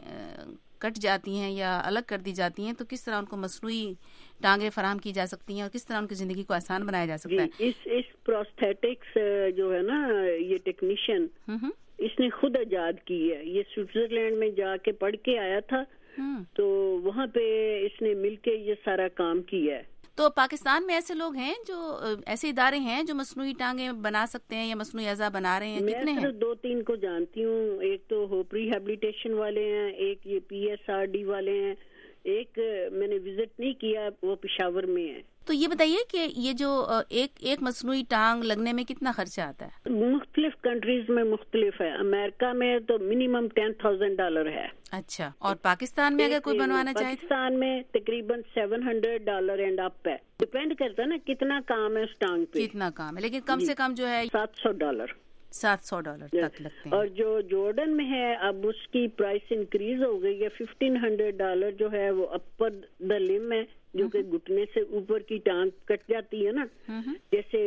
کٹ جاتی ہیں یا الگ کر دی جاتی ہیں تو کس طرح ان کو مصنوعی ٹانگیں فراہم کی جا سکتی ہیں اور کس طرح ان کی زندگی کو آسان بنایا جا سکتا ہے. اس اس پروستھیٹکس جو ہے نا یہ ٹیکنیشین اس نے خود ایجاد کی ہے. یہ سوئٹزرلینڈ میں جا کے پڑھ کے آیا تھا, تو وہاں پہ اس نے مل کے یہ سارا کام کیا ہے. تو پاکستان میں ایسے لوگ ہیں جو ایسے ادارے ہیں جو مصنوعی ٹانگیں بنا سکتے ہیں یا مصنوعی اعضاء بنا رہے ہیں؟ کتنے ہیں؟ میں دو تین کو جانتی ہوں. ایک تو ہوپ ریہیبلیٹیشن والے ہیں, ایک یہ پی ایس آر ڈی والے ہیں, ایک میں نے وزٹ نہیں کیا, وہ پشاور میں ہے. تو یہ بتائیے کہ یہ جو ایک ایک مصنوعی ٹانگ لگنے میں کتنا خرچہ آتا ہے؟ مختلف کنٹریز میں مختلف ہے. امریکہ میں تو منیمم ٹین تھاؤزینڈ ڈالر ہے. اچھا, اور پاکستان میں اگر کوئی بنوانا چاہے؟ پاکستان میں تقریباً seven hundred dollar and up ہے. ڈپینڈ کرتا ہے نا کتنا کام ہے اس ٹانگ پہ, کتنا کام ہے, لیکن کم سے کم جو ہے سات سو ڈالر سات سو ڈالر تک لگتے ہیں. اور جو جارڈن میں ہے اب اس کی پرائس انکریز ہو گئی ہے, ففٹین ہنڈریڈ ڈالر جو ہے وہ اپر دا لم ہے, جو کہ گھٹنے سے اوپر کی ٹانگ کٹ جاتی ہے نا, جیسے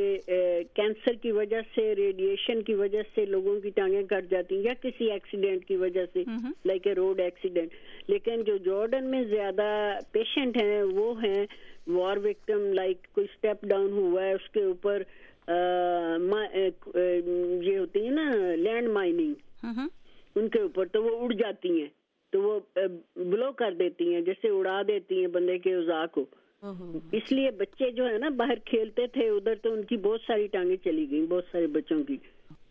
کینسر کی وجہ سے, ریڈیشن کی وجہ سے لوگوں کی ٹانگیں کٹ جاتی ہیں یا کسی ایکسیڈنٹ کی وجہ سے, لائک اے روڈ ایکسیڈنٹ. لیکن جو جارڈن میں زیادہ پیشنٹ ہیں وہ ہیں وار وکٹم, لائک کوئی اسٹیپ ڈاؤن ہوا ہے اس کے اوپر یہ ہوتی ہے نا لینڈ مائننگ ان کے اوپر, تو وہ اڑ جاتی ہیں, تو وہ بلو کر دیتی ہیں, جیسے اڑا دیتی ہیں بندے کے اعضاء کو. اس لیے بچے جو ہے نا باہر کھیلتے تھے ادھر تو ان کی بہت ساری ٹانگیں چلی گئیں، بہت سارے بچوں کی.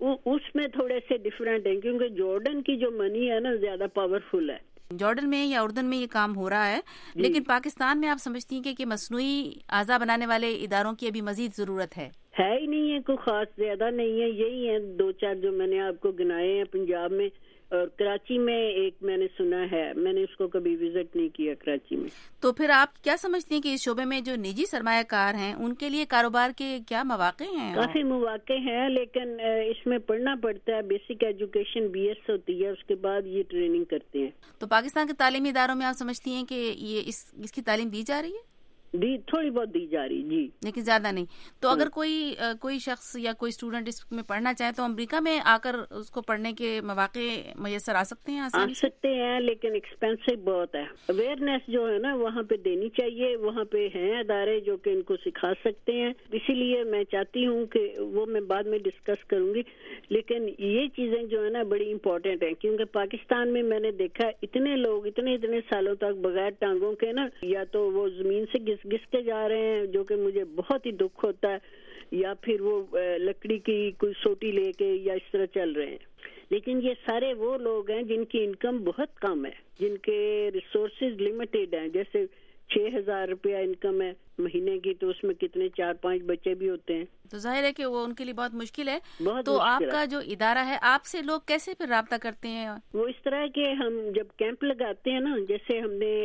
اس میں تھوڑے سے ڈفرینٹ ہیں کیونکہ جارڈن کی جو منی ہے نا زیادہ پاورفل ہے. جارڈن میں یا اردن میں یہ کام ہو رہا ہے، لیکن پاکستان میں آپ سمجھتی ہیں کہ, کہ مصنوعی اعضا بنانے والے اداروں کی ابھی مزید ضرورت ہے؟ ہے ہی نہیں ہے، کوئی خاص زیادہ نہیں ہے، یہی ہیں دو چار جو میں نے آپ کو گنائے ہیں پنجاب میں، اور کراچی میں ایک میں نے سنا ہے، میں نے اس کو کبھی وزٹ نہیں کیا کراچی میں. تو پھر آپ کیا سمجھتی ہیں کہ اس شعبے میں جو نجی سرمایہ کار ہیں ان کے لیے کاروبار کے کیا مواقع ہیں؟ کافی مواقع ہیں، لیکن اس میں پڑھنا پڑتا ہے، بیسک ایجوکیشن بی ایس ہوتی ہے، اس کے بعد یہ ٹریننگ کرتے ہیں. تو پاکستان کے تعلیمی اداروں میں آپ سمجھتی ہیں کہ یہ اس اس کی تعلیم دی جا رہی ہے؟ دی تھوڑی بہت دی جا رہی، جی، لیکن زیادہ نہیں. تو اگر کوئی کوئی شخص یا کوئی اسٹوڈنٹ اس میں پڑھنا چاہے تو امریکہ میں آ کر اس کو پڑھنے کے مواقع میسر آ سکتے ہیں؟ آ سکتے ہیں، لیکن ایکسپینسو بہت ہے. اویئرنیس جو ہے نا وہاں پہ دینی چاہیے، وہاں پہ ہیں ادارے جو کہ ان کو سکھا سکتے ہیں. اسی لیے میں چاہتی ہوں کہ وہ میں بعد میں ڈسکس کروں گی، لیکن یہ چیزیں جو ہے نا بڑی امپورٹنٹ ہیں کیونکہ پاکستان میں میں نے دیکھا اتنے لوگ اتنے اتنے سالوں تک بغیر ٹانگوں کے نا یا تو وہ زمین سے گس گس کے جا رہے ہیں، جو کہ مجھے بہت ہی دکھ ہوتا ہے، یا پھر وہ لکڑی کی کوئی سوٹی لے کے یا اس طرح چل رہے ہیں. لیکن یہ سارے وہ لوگ ہیں جن کی انکم بہت کم ہے، جن کے ریسورسز لمیٹیڈ ہیں. جیسے چھ ہزار روپیہ انکم ہے مہینے کی، تو اس میں کتنے چار پانچ بچے بھی ہوتے ہیں، تو ظاہر ہے کہ وہ ان کے لیے بہت مشکل ہے. بہت تو آپ کا جو ادارہ ہے، آپ سے لوگ کیسے پھر رابطہ کرتے ہیں؟ وہ اس طرح کہ ہم جب کیمپ لگاتے ہیں نا، جیسے ہم نے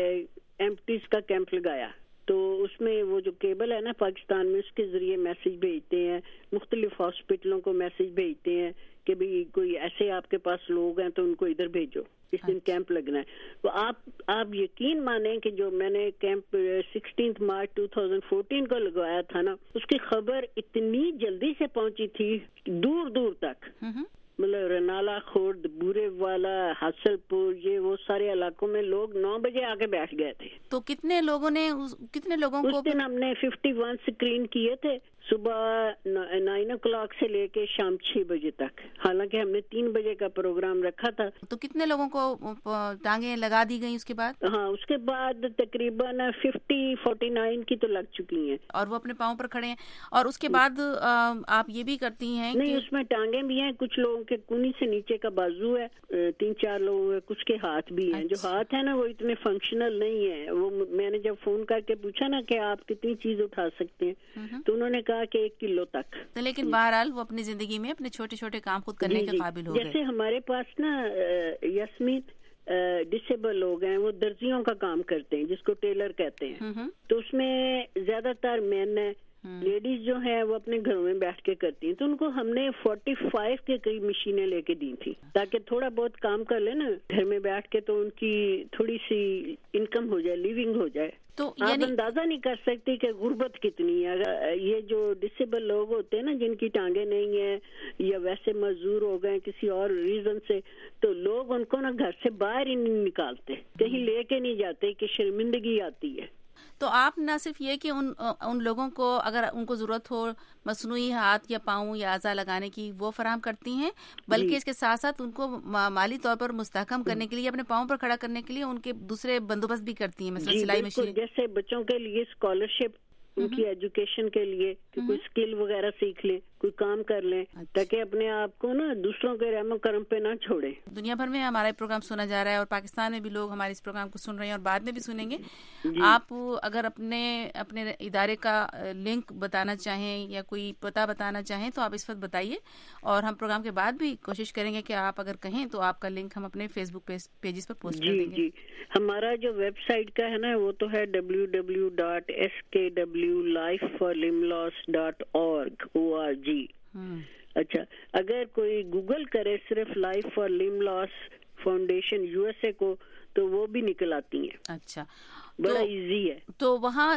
ایمپٹیز کا کیمپ لگایا تو اس میں وہ جو کیبل ہے نا پاکستان میں، اس کے ذریعے میسج بھیجتے ہیں، مختلف ہاسپٹلوں کو میسج بھیجتے ہیں کہ بھی کوئی ایسے آپ کے پاس لوگ ہیں تو ان کو ادھر بھیجو، اس دن کیمپ لگنا ہے. تو آپ آپ یقین مانیں کہ جو میں نے camp sixteenth March two thousand fourteen کو لگوایا تھا نا، اس کی خبر اتنی جلدی سے پہنچی تھی دور دور تک، مطلب رنالا، خورد، بورے والا، حاصل پور، یہ وہ سارے علاقوں میں لوگ نو بجے آ کے بیٹھ گئے تھے. تو کتنے لوگوں نے کتنے لوگوں کو؟ اس دن ہم نے ففٹی ون اسکرین کیے تھے، صبح نائن او کلاک سے لے کے شام چھ بجے تک، حالانکہ ہم نے تین بجے کا پروگرام رکھا تھا. تو کتنے لوگوں کو ٹانگیں لگا دی گئی اس کے بعد؟ ہاں، اس کے بعد تقریباً ففٹی فورٹی نائن کی تو لگ چکی ہیں، اور وہ اپنے پاؤں پر کھڑے ہیں. اور اس کے بعد آپ یہ بھی کرتی ہیں؟ نہیں، اس میں ٹانگیں بھی ہیں، کچھ لوگوں کے کونی سے نیچے کا بازو ہے، تین چار لوگوں کے کچھ کے ہاتھ بھی ہیں. جو ہاتھ ہے نا وہ اتنے فنکشنل نہیں ہے. وہ میں نے جب فون کر کے پوچھا نا کہ آپ کتنی چیز اٹھا سکتے ہیں تو انہوں نے کہا کہ ایک کلو تک. لیکن بہرحال وہ اپنی زندگی میں اپنے چھوٹے چھوٹے کام خود کرنے کے قابل ہو گئے. جیسے ہمارے پاس نا یاسمین ڈسیبل لوگ ہیں، وہ درزیوں کا کام کرتے ہیں جس کو ٹیلر کہتے ہیں، تو اس میں زیادہ تر مین ہے، لیڈیز جو ہیں وہ اپنے گھروں میں بیٹھ کے کرتی ہیں. تو ان کو ہم نے فورٹی فائیو کے قریب مشینیں لے کے دی تھی تاکہ تھوڑا بہت کام کر لیں نا گھر میں بیٹھ کے، تو ان کی تھوڑی سی انکم ہو جائے، لیونگ ہو جائے. تو آپ اندازہ نہیں کر سکتی کہ غربت کتنی ہے. یہ جو ڈسیبل لوگ ہوتے ہیں نا جن کی ٹانگیں نہیں ہیں یا ویسے مزدور ہو گئے کسی اور ریزن سے، تو لوگ ان کو نا گھر سے باہر ہی نہیں نکالتے، کہیں لے کے نہیں جاتے کہ شرمندگی آتی ہے. تو آپ نہ صرف یہ کہ ان ان لوگوں کو اگر ان کو ضرورت ہو مصنوعی ہاتھ یا پاؤں یا اعضاء لگانے کی وہ فراہم کرتی ہیں، بلکہ اس کے ساتھ ساتھ ان کو مالی طور پر مستحکم کرنے کے لیے، اپنے پاؤں پر کھڑا کرنے کے لیے ان کے دوسرے بندوبست بھی کرتی ہیں، مثلا سلائی مشین. جیسے بچوں کے لیے اسکالرشپ، ان کی ایجوکیشن کے لیے کہ کوئی اسکل وغیرہ سیکھ لیں، کوئی کام کر لیں، تاکہ اپنے آپ کو نا دوسروں کے رحم و کرم پہ نہ چھوڑیں. دنیا بھر میں ہمارا پروگرام سنا جا رہا ہے اور پاکستان میں بھی لوگ ہمارے اس پروگرام کو سن رہے ہیں اور بعد میں بھی سنیں گے. آپ اگر اپنے اپنے ادارے کا لنک بتانا چاہیں یا کوئی پتہ بتانا چاہیں تو آپ اس وقت بتائیے، اور ہم پروگرام کے بعد بھی کوشش کریں گے کہ آپ اگر کہیں تو آپ کا لنک ہم اپنے فیس بک پیجز پر پوسٹ کر دیں گے. جی، ہمارا جو ویب سائٹ کا ہے نا وہ تو ہے W W dot S K W life for limb loss dot org O R G. اچھا، اگر کوئی گوگل کرے صرف life for limb loss foundation U S A کو تو وہ بھی نکل آتی ہیں. اچھا، بڑا ایزی ہے. تو وہاں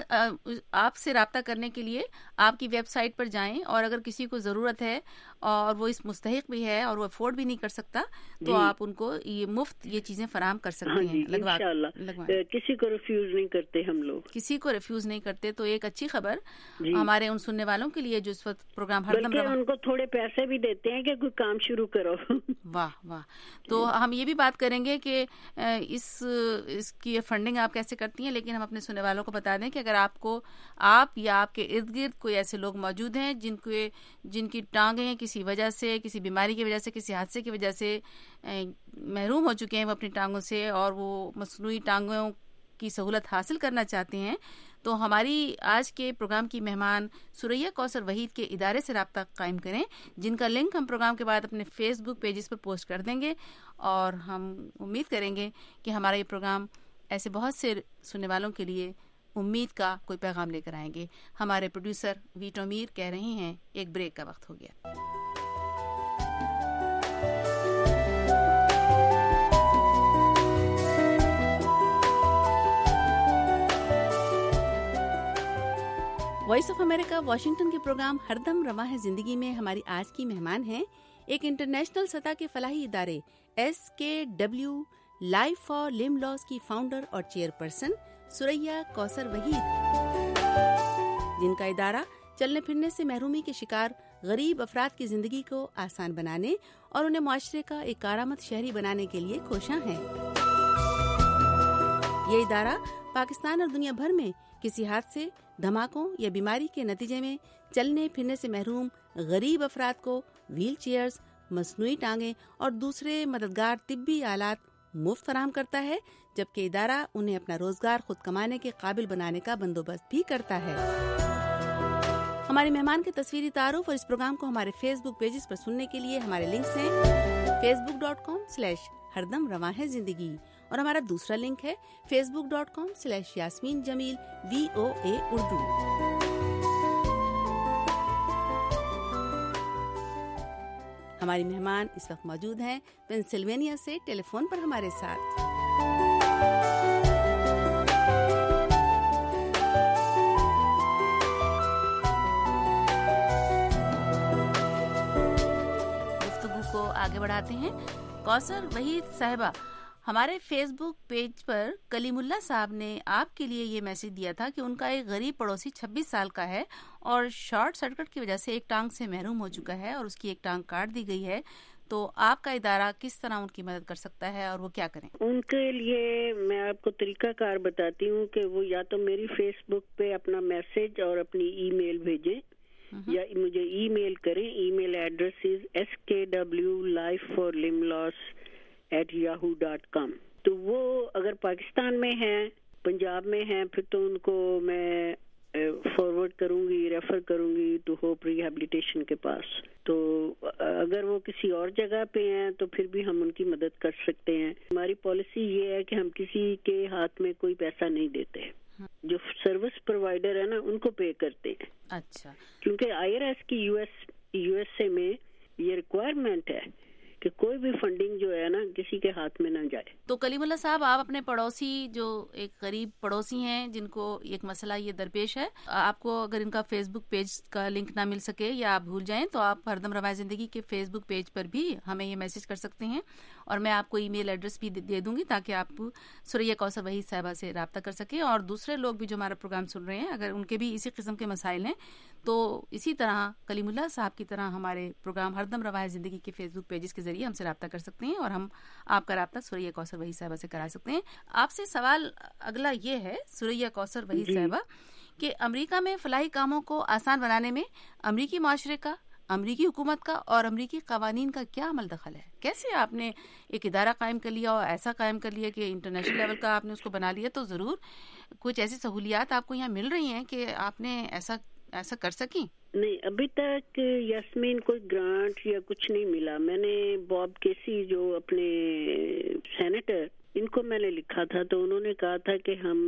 آپ سے رابطہ کرنے کے لیے آپ کی ویب سائٹ پر جائیں، اور اگر کسی کو ضرورت ہے اور وہ اس مستحق بھی ہے اور وہ افورڈ بھی نہیں کر سکتا تو آپ ان کو یہ مفت یہ چیزیں فراہم کر سکتے ہیں. انشاءاللہ کسی کو ریفیوز نہیں کرتے ہم لوگ، کسی کو ریفیوز نہیں کرتے. تو ایک اچھی خبر ہمارے ان سننے والوں کے لیے جو اس وقت پروگرام ہر دم، ان کو تھوڑے پیسے بھی دیتے ہیں کہ کوئی کام شروع کرو. واہ واہ. تو ہم یہ بھی بات کریں گے کہ اس اس کی فنڈنگ آپ کیسے کرتی ہیں، لیکن ہم اپنے سننے والوں کو بتا دیں کہ اگر آپ کو آپ یا آپ کے ارد گرد کوئی ایسے لوگ موجود ہیں جن کو جن کی ٹانگیں کسی وجہ سے، کسی بیماری کی وجہ سے، کسی حادثے کی وجہ سے محروم ہو چکے ہیں وہ اپنی ٹانگوں سے، اور وہ مصنوعی ٹانگوں کی سہولت حاصل کرنا چاہتے ہیں، تو ہماری آج کے پروگرام کی مہمان ثریا کوثر وحید کے ادارے سے رابطہ قائم کریں، جن کا لنک ہم پروگرام کے بعد اپنے فیس بک پیجز پر پوسٹ کر دیں گے، اور ہم امید کریں گے کہ ہمارا یہ پروگرام ایسے بہت سے سننے والوں کے لیے امید کا کوئی پیغام لے کر آئیں گے۔ ہمارے پروڈیوسر ویٹو میر کہہ رہے ہیں ایک بریک کا وقت ہو گیا۔ وائس آف امریکہ واشنگٹن کے پروگرام ہر دم رواں ہے زندگی میں ہماری آج کی مہمان ہیں ایک انٹرنیشنل سطح کے فلاحی ادارے S K W life for limb لاس کی فاؤنڈر اور چیئر پرسن ثریا کوثر وحید، جن کا ادارہ چلنے پھرنے سے محرومی کے شکار غریب افراد کی زندگی کو آسان بنانے اور انہیں معاشرے کا ایک کارآمد شہری بنانے کے لیے کوشاں ہے۔ یہ ادارہ پاکستان اور دنیا بھر میں کسی حادثے، دھماکوں یا بیماری کے نتیجے میں چلنے پھرنے سے محروم غریب افراد کو ویل چیئرز، مصنوعی ٹانگیں اور دوسرے مددگار طبی آلات مفت فراہم کرتا ہے، جبکہ ادارہ انہیں اپنا روزگار خود کمانے کے قابل بنانے کا بندوبست بھی کرتا ہے۔ ہمارے مہمان کے تصویری تعارف اور اس پروگرام کو ہمارے فیس بک پیجز پر سننے کے لیے ہمارے لنکس ہیں Facebook dot com slash ہر دم رواں ہے زندگی، اور ہمارا دوسرا لنک ہے Facebook dot com slash Yasmin Jamil V O A Urdu. ہماری مہمان اس وقت موجود ہیں پینسلوینیا سے ٹیلی فون پر ہمارے ساتھ۔ گفتگو کو آگے بڑھاتے ہیں۔ کوثر وحید صاحبہ، ہمارے فیس بک پیج پر کلیم اللہ صاحب نے آپ کے لیے یہ میسج دیا تھا کہ ان کا ایک غریب پڑوسی چھبیس سال کا ہے اور شارٹ سرکٹ کی وجہ سے ایک ٹانگ سے محروم ہو چکا ہے اور اس کی ایک ٹانگ کاٹ دی گئی ہے، تو آپ کا ادارہ کس طرح ان کی مدد کر سکتا ہے اور وہ کیا کریں؟ ان کے لیے میں آپ کو طریقہ کار بتاتی ہوں کہ وہ یا تو میری فیس بک پہ اپنا میسج اور اپنی ای میل بھیجیں یا مجھے ای میل کریں۔ Email address is S K W life for limb loss at Yahoo dot com. تو وہ اگر پاکستان میں ہیں، پنجاب میں ہیں، پھر تو ان کو میں فارورڈ کروں گی، ریفر کروں گی ٹو ہوپ ریہیبلیٹیشن کے پاس۔ تو اگر وہ کسی اور جگہ پہ ہیں تو پھر بھی ہم ان کی مدد کر سکتے ہیں۔ ہماری پالیسی یہ ہے کہ ہم کسی کے ہاتھ میں کوئی پیسہ نہیں دیتے، جو سروس پرووائڈر ہے نا ان کو پے کرتے ہیں۔ اچھا، کیونکہ آئی آر ایس کی U S U S A میں یہ ریکوائرمنٹ ہے کہ کوئی بھی فنڈنگ جو ہے نا کسی کے ہاتھ میں نہ جائے۔ تو کلیم اللہ صاحب، آپ اپنے پڑوسی جو ایک غریب پڑوسی ہیں جن کو ایک مسئلہ یہ درپیش ہے، آپ کو اگر ان کا فیس بک پیج کا لنک نہ مل سکے یا آپ بھول جائیں تو آپ ہر دم رواں زندگی کے فیس بک پیج پر بھی ہمیں یہ میسج کر سکتے ہیں، اور میں آپ کو ای میل ایڈریس بھی دے دوں گی تاکہ آپ ثریا کوثر وحید صاحبہ سے رابطہ کر سکیں، اور دوسرے لوگ بھی جو ہمارا پروگرام سن رہے ہیں اگر ان کے بھی اسی قسم کے مسائل ہیں تو اسی طرح کلیم اللہ صاحب کی طرح ہمارے پروگرام ہر دم رواں زندگی کے فیس بک پیجز کے ذریعے ہم سے رابطہ کر سکتے ہیں، اور ہم آپ کا رابطہ ثریا کوثر وحید صاحبہ سے کرا سکتے ہیں۔ آپ سے سوال اگلا یہ ہے ثریا کوثر وحید صاحبہ کہ امریکہ میں فلاحی کاموں کو آسان بنانے میں امریکی معاشرے کا، امریکی حکومت کا اور امریکی قوانین کا کیا عمل دخل ہے؟ کیسے آپ نے ایک ادارہ قائم کر لیا اور ایسا قائم کر لیا کہ انٹرنیشنل لیول کا آپ نے اس کو بنا لیا، تو ضرور کچھ ایسی سہولیات آپ کو یہاں مل رہی ہیں کہ آپ نے ایسا ایسا کر سکیں؟ نہیں، ابھی تک یاسمین کوئی گرانٹ یا کچھ نہیں ملا۔ میں نے باب کیسی جو اپنے سینیٹر ان کو میں نے لکھا تھا تو انہوں نے کہا تھا کہ ہم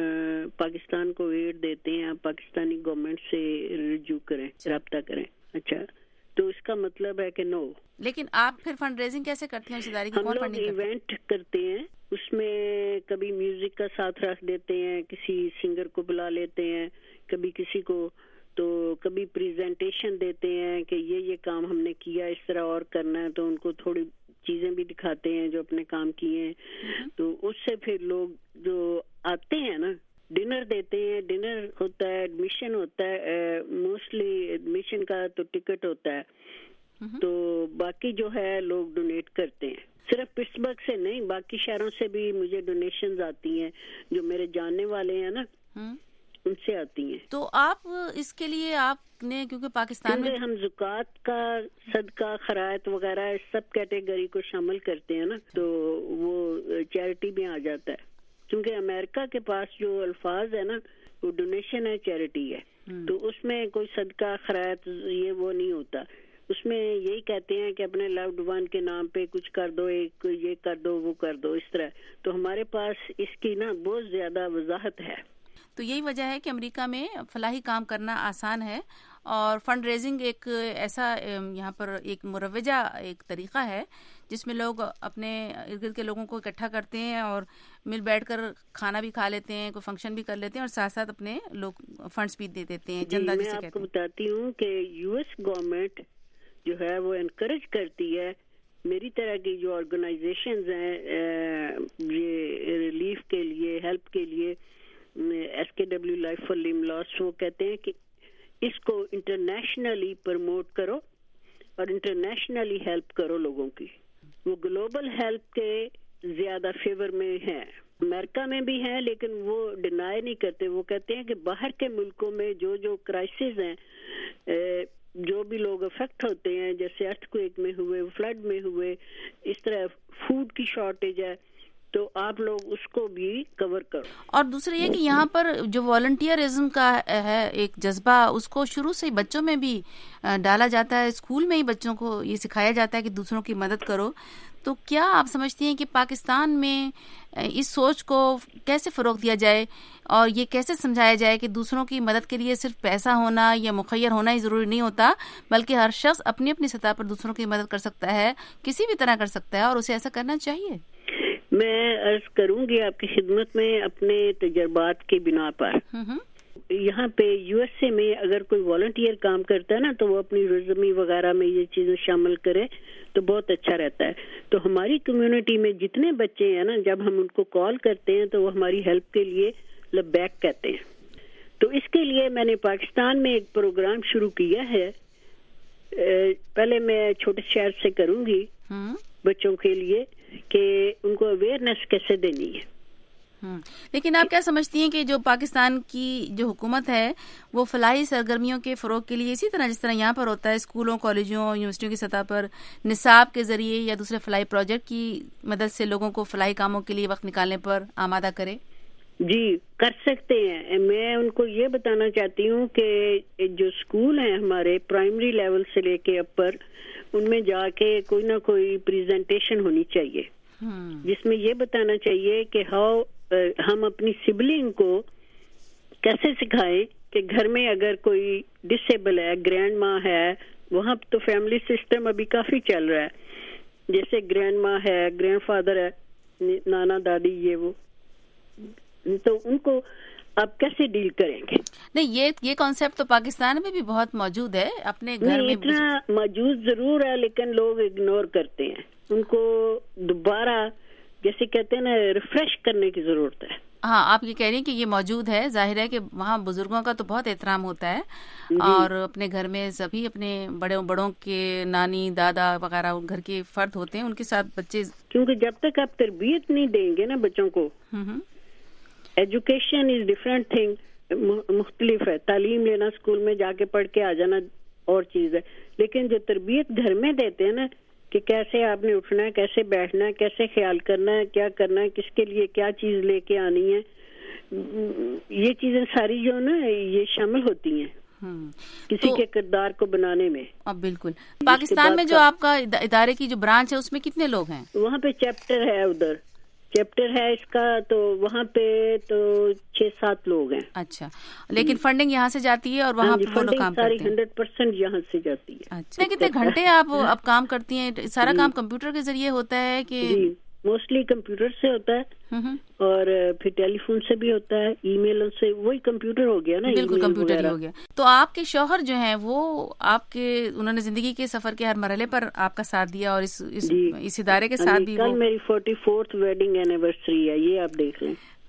پاکستان کو ایڈ دیتے ہیں، پاکستانی گورنمنٹ سے رجوع کریں، رابطہ کریں۔ اچھا، تو اس کا مطلب ہے کہ نو۔ لیکن آپ پھر فنڈ ریزنگ کیسے کرتی ہیں اس ادارے کی؟ ہم لوگ ایونٹ کرتے ہیں، اس میں کبھی میوزک کا ساتھ رکھ دیتے ہیں، کسی سنگر کو بلا لیتے ہیں، کبھی کسی کو، تو کبھی پریزنٹیشن دیتے ہیں کہ یہ یہ کام ہم نے کیا، اس طرح اور کرنا ہے، تو ان کو تھوڑی چیزیں بھی دکھاتے ہیں جو اپنے کام کیے ہیں۔ تو اس سے پھر لوگ جو آتے ہیں نا، ڈنر دیتے ہیں، ڈنر ہوتا ہے، ایڈمیشن ہوتا ہے، موسٹلی ایڈمیشن کا تو ٹکٹ ہوتا ہے، تو باقی جو ہے لوگ ڈونیٹ کرتے ہیں۔ صرف پٹسبرگ سے نہیں، باقی شہروں سے بھی مجھے ڈونیشنز آتی ہیں، جو میرے جاننے والے ہیں نا ان سے آتی ہیں. تو آپ اس کے لیے آپ نے کیونکہ پاکستان میں ہم زکوٰۃ کا صدقہ خیرات وغیرہ سب کیٹیگری کو شامل کرتے ہیں نا، تو وہ چیریٹی میں آ جاتا ہے. کیونکہ امریکہ کے پاس جو الفاظ ہے نا وہ ڈونیشن ہے، چیریٹی ہے، تو اس میں کوئی صدقہ خیرات یہ وہ نہیں ہوتا. اس میں یہی کہتے ہیں کہ اپنے لوڈ ون کے نام پہ کچھ کر دو، ایک یہ کر دو وہ کر دو، اس طرح. تو ہمارے پاس اس کی نا بہت زیادہ وضاحت ہے. تو یہی وجہ ہے کہ امریکہ میں فلاحی کام کرنا آسان ہے، اور فنڈ ریزنگ ایک ایسا یہاں پر ایک مروجہ ایک طریقہ ہے جس میں لوگ اپنے ارد گرد کے لوگوں کو اکٹھا کرتے ہیں اور مل بیٹھ کر کھانا بھی کھا لیتے ہیں، کوئی فنکشن بھی کر لیتے ہیں، اور ساتھ ساتھ اپنے لوگ فنڈز بھی دے دیتے ہیں. چندہ جسے کہتے ہیں. میں آپ کو بتاتی ہوں کہ یو ایس گورنمنٹ جو ہے وہ انکریج کرتی ہے میری طرح کی جو آرگنائزیشنز ہیں یہ ریلیف کے لیے، ہیلپ کے لیے، S K W life for limb لاس، وہ کہتے ہیں کہ اس کو انٹرنیشنلی پروموٹ کرو اور انٹرنیشنلی ہیلپ کرو لوگوں کی. وہ گلوبل ہیلپ کے زیادہ فیور میں ہیں، امریکہ میں بھی ہیں، لیکن وہ ڈینائی نہیں کرتے. وہ کہتے ہیں کہ باہر کے ملکوں میں جو جو کرائسس ہیں، جو بھی لوگ افیکٹ ہوتے ہیں، جیسے ارتھ کویک میں ہوئے، فلڈ میں ہوئے، اس طرح فوڈ کی شارٹیج ہے، تو آپ لوگ اس کو بھی کور کرو. اور دوسرا یہ کہ یہاں پر جو والنٹیئرزم کا ہے ایک جذبہ، اس کو شروع سے بچوں میں بھی ڈالا جاتا ہے. اسکول میں ہی بچوں کو یہ سکھایا جاتا ہے کہ دوسروں کی مدد کرو. تو کیا آپ سمجھتی ہیں کہ پاکستان میں اس سوچ کو کیسے فروغ دیا جائے اور یہ کیسے سمجھایا جائے کہ دوسروں کی مدد کے لیے صرف پیسہ ہونا یا مخیر ہونا ہی ضروری نہیں ہوتا، بلکہ ہر شخص اپنی اپنی سطح پر دوسروں کی مدد کر سکتا ہے، کسی بھی طرح کر سکتا ہے، اور اسے ایسا کرنا چاہیے؟ میں عرض کروں گی آپ کی خدمت میں اپنے تجربات کی بنا پر. یہاں پہ یو ایس اے میں اگر کوئی والنٹیئر کام کرتا ہے نا تو وہ اپنی ریزیومے وغیرہ میں یہ چیزیں شامل کرے تو بہت اچھا رہتا ہے. تو ہماری کمیونٹی میں جتنے بچے ہیں نا، جب ہم ان کو کال کرتے ہیں تو وہ ہماری ہیلپ کے لیے لبیک کہتے ہیں. تو اس کے لیے میں نے پاکستان میں ایک پروگرام شروع کیا ہے. پہلے میں چھوٹے شہر سے کروں گی بچوں کے لیے کہ ان کو اویئرنیس کیسے دینی ہے. لیکن آپ کیا سمجھتی ہیں کہ جو پاکستان کی جو حکومت ہے وہ فلاحی سرگرمیوں کے فروغ کے لیے اسی طرح جس طرح یہاں پر ہوتا ہے اسکولوں، کالجوں، یونیورسٹیوں کی سطح پر نصاب کے ذریعے یا دوسرے فلاحی پروجیکٹ کی مدد سے لوگوں کو فلاحی کاموں کے لیے وقت نکالنے پر آمادہ کرے؟ جی کر سکتے ہیں. میں ان کو یہ بتانا چاہتی ہوں کہ جو اسکول ہیں ہمارے پرائمری لیول سے لے کے اپر، ان میں جا کے کوئی نہ کوئی پریزنٹیشن ہونی چاہیے جس میں یہ بتانا چاہیے کہ ہاؤ ہم اپنی سبلنگ کو کیسے سکھائیں کہ گھر میں اگر کوئی ڈسیبل ہے، گرینڈ ماں ہے، وہاں تو فیملی سسٹم ابھی کافی چل رہا ہے، جیسے گرینڈ ماں ہے، گرینڈ فادر ہے، نانا دادی، یہ وہ، تو ان کو آپ کیسے ڈیل کریں گے؟ نہیں، یہ یہ کانسیپٹ تو پاکستان میں بھی بہت موجود ہے، اپنے گھر میں اتنا موجود ضرور ہے لیکن لوگ اگنور کرتے ہیں. ان کو دوبارہ جیسے کہتے ہیں نا ریفریش کرنے کی ضرورت ہے. ہاں، آپ یہ کہہ رہی ہیں کہ یہ موجود ہے. ظاہر ہے کہ وہاں بزرگوں کا تو بہت احترام ہوتا ہے، اور اپنے گھر میں سبھی اپنے بڑے بڑوں کے نانی دادا وغیرہ گھر کے فرد ہوتے ہیں، ان کے ساتھ بچے، کیونکہ جب تک آپ تربیت نہیں دیں گے نا بچوں کو، ایجوکیشن از ڈفرینٹ تھنگ، مختلف ہے. تعلیم لینا اسکول میں جا کے پڑھ کے آ جانا اور چیز ہے، لیکن جو تربیت گھر میں دیتے ہیں نا کہ کیسے آپ نے اٹھنا ہے، کیسے بیٹھنا ہے، کیسے خیال کرنا ہے، کیا کرنا ہے، کس کے لیے کیا چیز لے کے آنی ہے، یہ چیزیں ساری جو نا یہ شامل ہوتی ہیں کسی کے کردار کو بنانے میں. اب بالکل پاکستان میں جو آپ کا ادارے کی جو برانچ ہے اس میں کتنے لوگ ہیں؟ وہاں پہ چیپٹر ہے، ادھر چیپٹر ہے اس کا، تو وہاں پہ تو چھ سات لوگ ہیں. اچھا، لیکن فنڈنگ یہاں سے جاتی ہے اور وہاں پہ وہ لوگ کام کرتے ہیں؟ ہنڈریڈ پرسینٹ یہاں سے جاتی ہے. اچھا، کتنے گھنٹے آپ اب کام کرتی ہیں؟ سارا کام کمپیوٹر کے ذریعے ہوتا ہے کہ؟ موسٹلی کمپیوٹر سے ہوتا ہے، اور پھر ٹیلی فون سے بھی ہوتا ہے، ای میلوں سے، وہی کمپیوٹر ہو گیا نا. بالکل کمپیوٹر ہی ہو گیا. تو آپ کے شوہر جو ہیں وہ آپ کے انہوں نے زندگی کے سفر کے ہر مرحلے پر آپ کا ساتھ دیا، اور اس اس ادارے کے ساتھ بھی. کل میری فورٹی فورتھ ویڈنگ اینیورسری ہے، یہ آپ دیکھ لیں.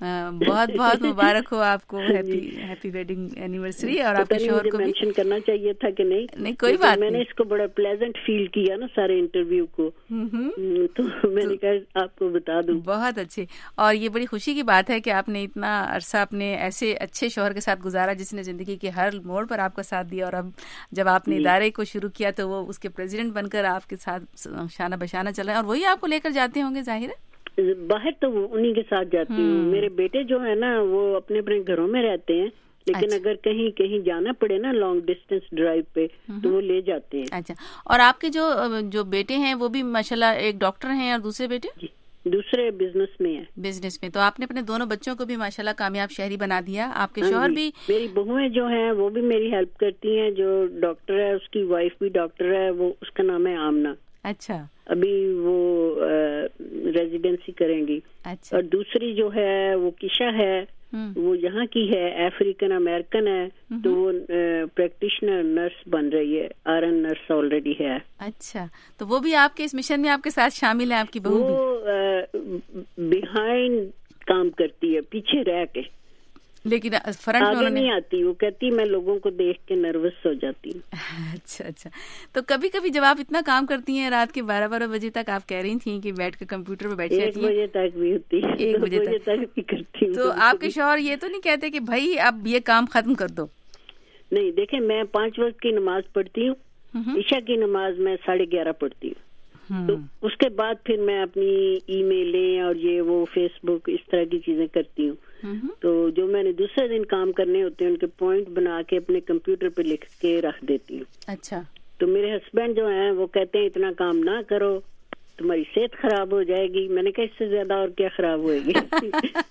بہت بہت مبارک ہو آپ کو, ہیپی ہیپی ویڈنگ اینیورسری. اور آپ کے شوہر کو بھی مینشن کرنا چاہیے تھا کہ نہیں, نہیں کوئی بات میں نے اس کو بڑا پلیزنٹ فیل کیا نا سارے انٹرویو کو, تو میں نے کہا آپ کو بتا دوں. بہت اچھے, اور یہ بڑی خوشی کی بات ہے کہ آپ نے اتنا عرصہ اپنے ایسے اچھے شوہر کے ساتھ گزارا جس نے زندگی کے ہر موڑ پر آپ کا ساتھ دیا, اور اب جب آپ نے ادارے کو شروع کیا تو وہ اس کے پریزیڈنٹ بن کر آپ کے ساتھ شانہ بشانہ چل رہے ہیں, اور وہی آپ کو لے کر جاتے ہوں گے ظاہر ہے. باہر تو انہی کے ساتھ جاتی ہوں. میرے بیٹے جو ہے نا وہ اپنے اپنے گھروں میں رہتے ہیں, لیکن اگر کہیں کہیں جانا پڑے نا لانگ ڈسٹینس ڈرائیو پہ تو وہ لے جاتے ہیں. اچھا, اور آپ کے جو جو بیٹے ہیں وہ بھی ماشاءاللہ ایک ڈاکٹر ہیں, اور دوسرے بیٹے جی دوسرے بزنس میں ہیں. بزنس میں, تو آپ نے اپنے دونوں بچوں کو بھی ماشاءاللہ کامیاب شہری بنا دیا. آپ کے شوہر بھی, میری بہویں جو ہیں وہ بھی میری ہیلپ کرتی ہیں. جو ڈاکٹر ہے اس کی وائف بھی ڈاکٹر ہے, وہ اس کا نام ہے آمنہ. اچھا, ابھی وہ ریزیڈنسی کریں گی. اچھا, اور دوسری جو ہے وہ کشا ہے, وہ یہاں کی ہے, افریقن امریکن ہے, تو وہ پریکٹیشنر نرس بن رہی ہے, آر این نرس آلریڈی ہے. اچھا, تو وہ بھی آپ کے اس مشن میں آپ کے ساتھ شامل ہیں, آپ کی بہو بھی؟ وہ بیہائنڈ کام کرتی ہے, پیچھے رہ کے, لیکن فرنٹ آگے نہیں آتی. وہ کہتی میں لوگوں کو دیکھ کے نروس ہو جاتی ہوں. اچھا اچھا, تو کبھی کبھی جب آپ اتنا کام کرتی ہیں رات کے بارہ بارہ بجے تک, آپ کہہ رہی تھیں کہ بیٹھ کے کمپیوٹر پہ بیٹھ جاتی ہیں, ایک بجے تک بھی ہوتی ہے, ایک بجے تک بھی کرتی ہوں, تو آپ کے شوہر یہ تو نہیں کہتے کہ بھائی اب یہ کام ختم کر دو؟ نہیں, دیکھیں میں پانچ وقت کی نماز پڑھتی ہوں, عشاء کی نماز میں ساڑھے گیارہ پڑھتی ہوں, تو اس کے بعد پھر میں اپنی ای میلیں اور یہ وہ فیس بک اس طرح کی چیزیں کرتی ہوں. تو جو میں نے دوسرے دن کام کرنے ہوتے ہیں ان کے پوائنٹ بنا کے اپنے کمپیوٹر پہ لکھ کے رکھ دیتی ہوں. اچھا, تو میرے ہسبینڈ جو ہیں وہ کہتے ہیں اتنا کام نہ کرو, تمہاری صحت خراب ہو جائے گی. میں نے کہا اس سے زیادہ اور کیا خراب ہوئے گی.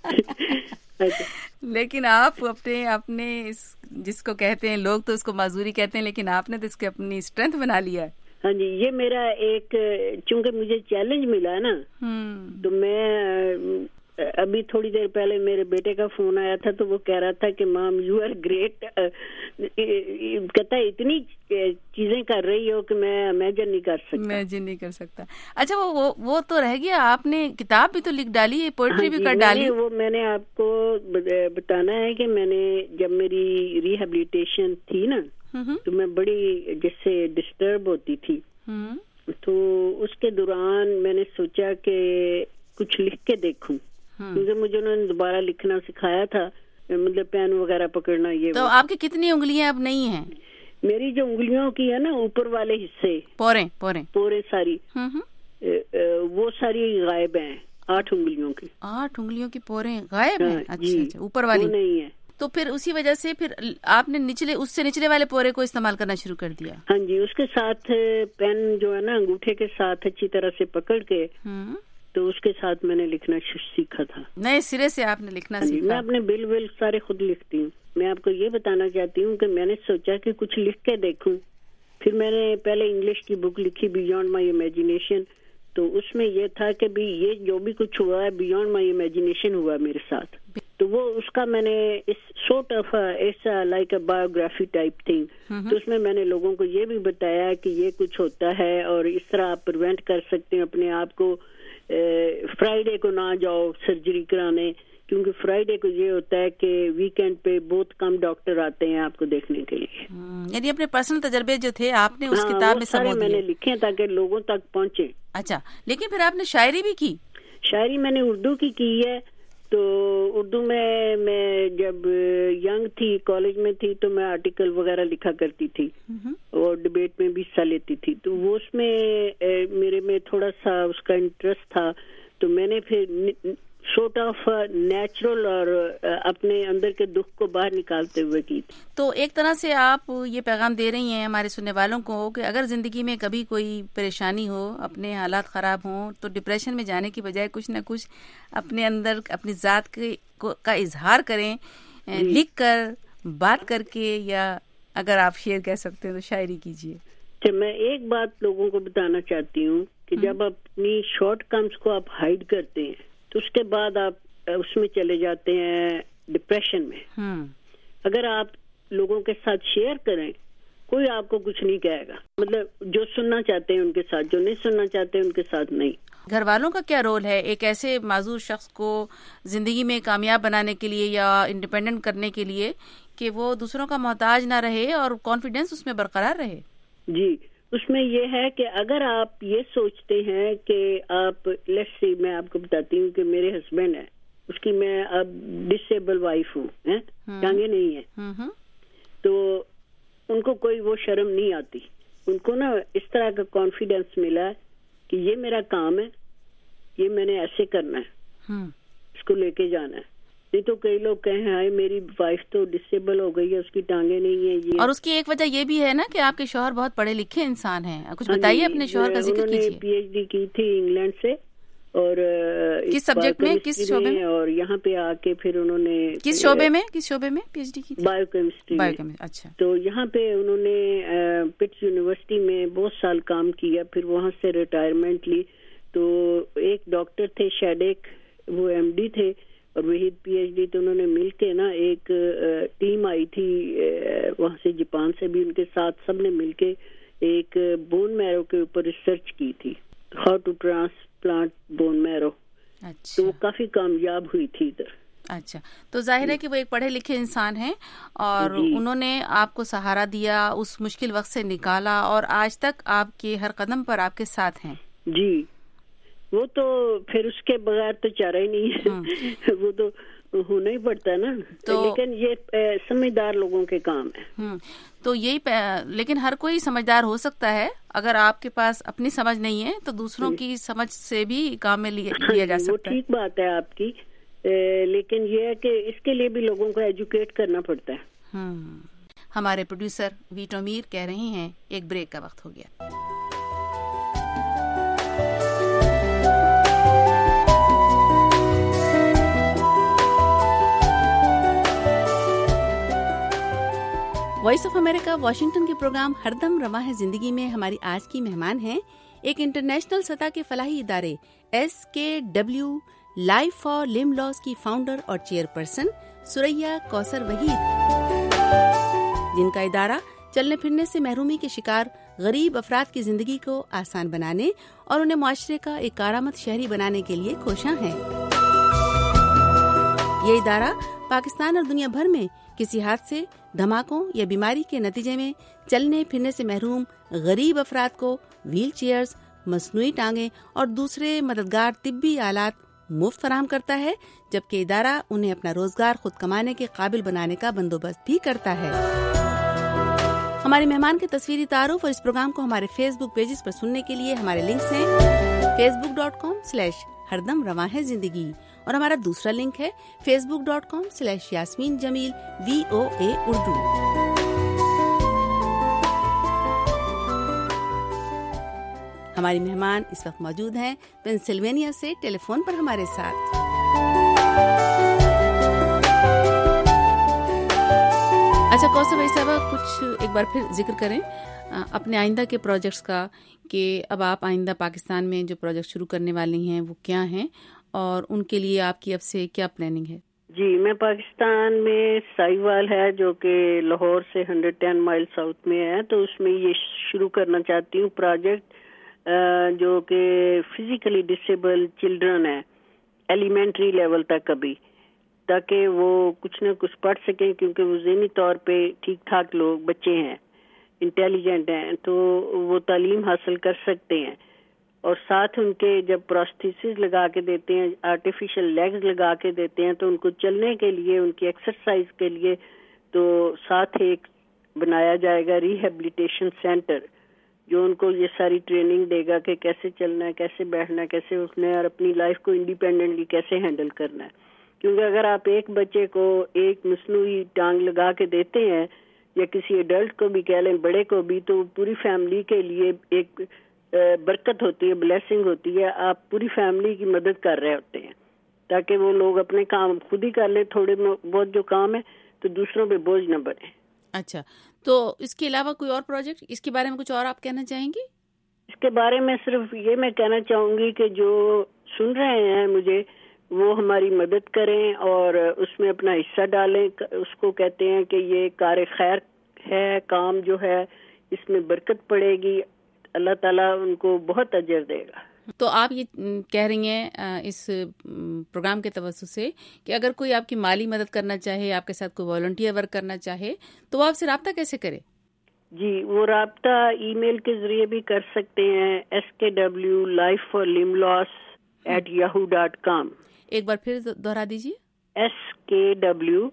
لیکن آپ اپنے اپنے جس کو کہتے ہیں لوگ تو اس کو معذوری کہتے ہیں, لیکن آپ نے تو اس کو اپنی اسٹرینتھ بنا لیا ہے. ہاں جی, یہ میرا ایک, چونکہ مجھے چیلنج ملا ہے نا, تو میں ابھی تھوڑی دیر پہلے میرے بیٹے کا فون آیا تھا, تو وہ کہہ رہا تھا کہ مام یو آر گریٹ, کہتا ہے اتنی چیزیں کر رہی ہو کہ میں امیجن نہیں کر سکتا. امیجن نہیں کر سکتا. اچھا, وہ وہ تو رہ گیا, آپ نے کتاب بھی تو لکھ ڈالی, پوئٹری بھی کر ڈالی. وہ میں نے آپ کو بتانا ہے کہ میں نے جب میری ریہیبلیٹیشن تھی نا, تو میں بڑی جس سے ڈسٹرب ہوتی تھی, تو اس کے دوران میں نے سوچا کہ کچھ لکھ کے دیکھوں, کیونکہ مجھے انہوں نے دوبارہ لکھنا سکھایا تھا, مطلب پین وغیرہ پکڑنا. یہ تو آپ کی کتنی انگلیاں اب نہیں ہیں؟ میری جو انگلیوں کی ہے نا اوپر والے حصے, پورے پورے پورے ساری, وہ ساری غائب ہیں. آٹھ انگلیوں کی آٹھ انگلیوں کی پورے غائب ہیں. اچھا اچھا, اوپر والی نہیں ہے. تو پھر اسی وجہ سے پھر آپ نے نچلے اس سے نچلے والے پورے کو استعمال کرنا شروع کر دیا؟ ہاں جی, اس کے ساتھ پین جو ہے نا انگوٹھے کے ساتھ اچھی طرح سے پکڑ کے, تو اس کے ساتھ میں نے لکھنا سیکھا تھا. نئے سرے سے آپ نے لکھنا سیکھا؟ میں اپنے بل ول سارے خود لکھتی ہوں. میں آپ کو یہ بتانا چاہتی ہوں کہ میں نے سوچا کہ کچھ لکھ کے دیکھوں. پھر میں نے پہلے انگلش کی بک لکھی بیونڈ مائی امیجنیشن, تو اس میں یہ تھا کہ بھی یہ جو بھی کچھ ہوا ہے بیونڈ مائی امیجنیشن ہوا میرے ساتھ. تو وہ اس کا میں نے اس سورٹ آف ایسا like a biography type thing, تو اس میں میں نے لوگوں کو یہ بھی بتایا کہ یہ کچھ ہوتا ہے اور اس طرح آپ پریونٹ کر سکتے ہیں اپنے آپ کو. فرائیڈے کو نہ جاؤ سرجری کرانے, کیونکہ فرائیڈے کو یہ ہوتا ہے کہ ویکینڈ پہ بہت کم ڈاکٹر آتے ہیں آپ کو دیکھنے کے لیے. یعنی اپنے پرسنل تجربے جو تھے آپ نے اس کتاب میں سارے میں نے لکھے تاکہ لوگوں تک پہنچے. اچھا, لیکن پھر آپ نے شاعری بھی کی؟ شاعری میں نے اردو کی کی ہے. تو اردو میں میں جب ینگ تھی, کالج میں تھی, تو میں آرٹیکل وغیرہ لکھا کرتی تھی اور ڈبیٹ میں بھی حصہ لیتی تھی. تو وہ اس میں میرے میں تھوڑا سا اس کا انٹرسٹ تھا, تو میں نے پھر سورٹ آف نیچرل اور اپنے اندر کے دکھ کو باہر نکالتے ہوئے کی. تو ایک طرح سے آپ یہ پیغام دے رہی ہیں ہمارے سننے والوں کو کہ اگر زندگی میں کبھی کوئی پریشانی ہو, اپنے حالات خراب ہوں, تو ڈپریشن میں جانے کی بجائے کچھ نہ کچھ اپنے اندر اپنی ذات کا اظہار کریں, لکھ کر, بات کر کے, یا اگر آپ شعر کہہ سکتے ہیں تو شاعری کیجیے. میں ایک بات لوگوں کو بتانا چاہتی ہوں کہ جب اپنی شارٹ کمز کو آپ ہائیڈ کرتے ہیں تو اس کے بعد آپ اس میں چلے جاتے ہیں ڈپریشن میں. اگر آپ لوگوں کے ساتھ شیئر کریں, کوئی آپ کو کچھ نہیں کہے گا, مطلب جو سننا چاہتے ہیں ان کے ساتھ, جو نہیں سننا چاہتے ان کے ساتھ نہیں. گھر والوں کا کیا رول ہے ایک ایسے معذور شخص کو زندگی میں کامیاب بنانے کے لیے یا انڈیپینڈنٹ کرنے کے لیے کہ وہ دوسروں کا محتاج نہ رہے اور کانفیڈینس اس میں برقرار رہے؟ جی، اس میں یہ ہے کہ اگر آپ یہ سوچتے ہیں کہ آپ لیٹس سی، میں آپ کو بتاتی ہوں کہ میرے ہسبینڈ ہے، اس کی میں اب ڈسیبل وائف ہوں، ٹانگیں نہیں ہیں، تو ان کو کوئی وہ شرم نہیں آتی. ان کو نا اس طرح کا کانفیڈینس ملا ہے کہ یہ میرا کام ہے، یہ میں نے ایسے کرنا ہے، اس کو لے کے جانا ہے. نہیں تو کئی لوگ کہیں ہائے میری وائف تو ڈسیبل ہو گئی ہے، اس کی ٹانگیں نہیں ہیں. یہ اور اس کی ایک وجہ یہ بھی ہے نا کہ آپ کے شوہر بہت پڑھے لکھے انسان ہیں. کچھ بتائیے اپنے شوہر کا ذکر کیجیے. انہوں نے پی ایچ ڈی کی تھی انگلینڈ سے، اور کس سبجیکٹ میں، کس شعبے میں؟ اور یہاں پہ آ کے پھر انہوں نے کس شعبے میں کس شعبے میں پی ایچ ڈی کی؟ Biochemistry. Biochemistry. اچھا. تو یہاں پہ انہوں نے پٹس یونیورسٹی میں بہت سال کام کیا، پھر وہاں سے ریٹائرمنٹ لی. تو ایک ڈاکٹر تھے شیڈیک، وہ ایم ڈی تھے، اور وہی پی ایچ ڈی. تو انہوں نے مل کے نا ایک ٹیم آئی تھی وہاں سے، جاپان سے بھی، ان کے ساتھ سب نے مل کے ایک بون میرو کے اوپر ریسرچ کی تھی، how to transplant bone marrow. تو وہ کافی کامیاب ہوئی تھی ادھر. اچھا، تو ظاہر ہے کہ وہ ایک پڑھے لکھے انسان ہیں اور انہوں نے آپ کو سہارا دیا، اس مشکل وقت سے نکالا، اور آج تک آپ کے ہر قدم پر آپ کے ساتھ ہیں. جی، وہ تو پھر اس کے بغیر تو چارہ ہی نہیں ہے، وہ تو ہونا ہی پڑتا ہے نا. لیکن یہ سمجھدار لوگوں کے کام ہے. تو یہی لیکن ہر کوئی سمجھدار ہو سکتا ہے. اگر آپ کے پاس اپنی سمجھ نہیں ہے تو دوسروں کی سمجھ سے بھی کام میں لیا جا سکتا ہے. وہ ٹھیک بات ہے آپ کی، لیکن یہ ہے کہ اس کے لیے بھی لوگوں کو ایجوکیٹ کرنا پڑتا ہے. ہمارے پروڈیوسر ویٹو میر کہہ رہے ہیں ایک بریک کا وقت ہو گیا. وائس آف امریکہ واشنگٹن کے پروگرام ہر دم رواں ہے زندگی میں ہماری آج کی مہمان ہیں ایک انٹرنیشنل سطح کے فلاحی ادارے S K W life for limb لاس کی فاؤنڈر اور چیئر پرسن سریا کوثر وحید، جن کا ادارہ چلنے پھرنے سے محرومی کے شکار غریب افراد کی زندگی کو آسان بنانے اور انہیں معاشرے کا ایک کارآمد شہری بنانے کے لیے کوشاں ہے. یہ ادارہ پاکستان اور دنیا بھر میں کسی حادثے، دھماکوں یا بیماری کے نتیجے میں چلنے پھرنے سے محروم غریب افراد کو ویل چیئرز، مصنوعی ٹانگیں اور دوسرے مددگار طبی آلات مفت فراہم کرتا ہے، جبکہ ادارہ انہیں اپنا روزگار خود کمانے کے قابل بنانے کا بندوبست بھی کرتا ہے. ہمارے مہمان کے تصویری تعارف اور اس پروگرام کو ہمارے فیس بک پیجز پر سننے کے لیے ہمارے لنکس ہیں Facebook dot com slash ہر دم رواں ہے زندگی، اور ہمارا دوسرا لنک ہے Facebook dot com slash Yasmin Jamil V O A Urdu. ہماری مہمان اس وقت موجود ہیں پینسلوینیا سے ٹیلی فون پر ہمارے ساتھ. اچھا کوثر بھائی صاحبہ، کچھ ایک بار پھر ذکر کریں اپنے آئندہ کے پروجیکٹس کا، کہ اب آپ آئندہ پاکستان میں جو پروجیکٹ شروع کرنے والی ہیں وہ کیا ہیں اور ان کے لیے آپ کی اب سے کیا پلاننگ ہے؟ جی، میں پاکستان میں سائیوال ہے جو کہ لاہور سے ہنڈریڈ ٹین مائل ساؤتھ میں ہے، تو اس میں یہ شروع کرنا چاہتی ہوں پروجیکٹ جو کہ فزیکلی ڈسیبل چلڈرن ہے ایلیمنٹری لیول تک ابھی، تاکہ وہ کچھ نہ کچھ پڑھ سکیں، کیونکہ وہ ذہنی طور پہ ٹھیک ٹھاک لوگ بچے ہیں، انٹیلیجنٹ ہیں، تو وہ تعلیم حاصل کر سکتے ہیں. اور ساتھ ان کے جب پروستھیسس لگا کے دیتے ہیں، آرٹیفیشل لیگز لگا کے دیتے ہیں، تو ان کو چلنے کے لیے، ان کی ایکسرسائز کے لیے تو ساتھ ایک بنایا جائے گا ریہیبلیٹیشن سینٹر، جو ان کو یہ ساری ٹریننگ دے گا کہ کیسے چلنا ہے، کیسے بیٹھنا ہے، کیسے اٹھنا ہے، اور اپنی لائف کو انڈیپینڈنٹلی کیسے ہینڈل کرنا ہے. کیونکہ اگر آپ ایک بچے کو ایک مصنوعی ٹانگ لگا کے دیتے ہیں، یا کسی ایڈلٹ کو بھی کہہ لیں، بڑے کو بھی، تو پوری فیملی کے لیے ایک برکت ہوتی ہے، بلیسنگ ہوتی ہے. آپ پوری فیملی کی مدد کر رہے ہوتے ہیں، تاکہ وہ لوگ اپنے کام خود ہی کر لیں، تھوڑے بہت جو کام ہے تو دوسروں پہ بوجھ نہ بنے. اچھا، تو اس کے علاوہ کوئی اور پروجیکٹ، اس کے بارے میں کچھ اور آپ کہنا چاہیں گی؟ اس کے بارے میں صرف یہ میں کہنا چاہوں گی کہ جو سن رہے ہیں مجھے، وہ ہماری مدد کریں اور اس میں اپنا حصہ ڈالیں. اس کو کہتے ہیں کہ یہ کار خیر ہے، کام جو ہے اس میں برکت پڑے گی، اللہ تعالیٰ ان کو بہت اجر دے گا. تو آپ یہ کہہ رہی ہیں اس پروگرام کے توسط سے کہ اگر کوئی آپ کی مالی مدد کرنا چاہے، آپ کے ساتھ کوئی والنٹیئر ورک کرنا چاہے، تو وہ آپ سے رابطہ کیسے کرے؟ جی، وہ رابطہ ای میل کے ذریعے بھی کر سکتے ہیں، S K W life for limb loss at Yahoo dot com. ایک بار پھر دوہرا دیجیے. S K W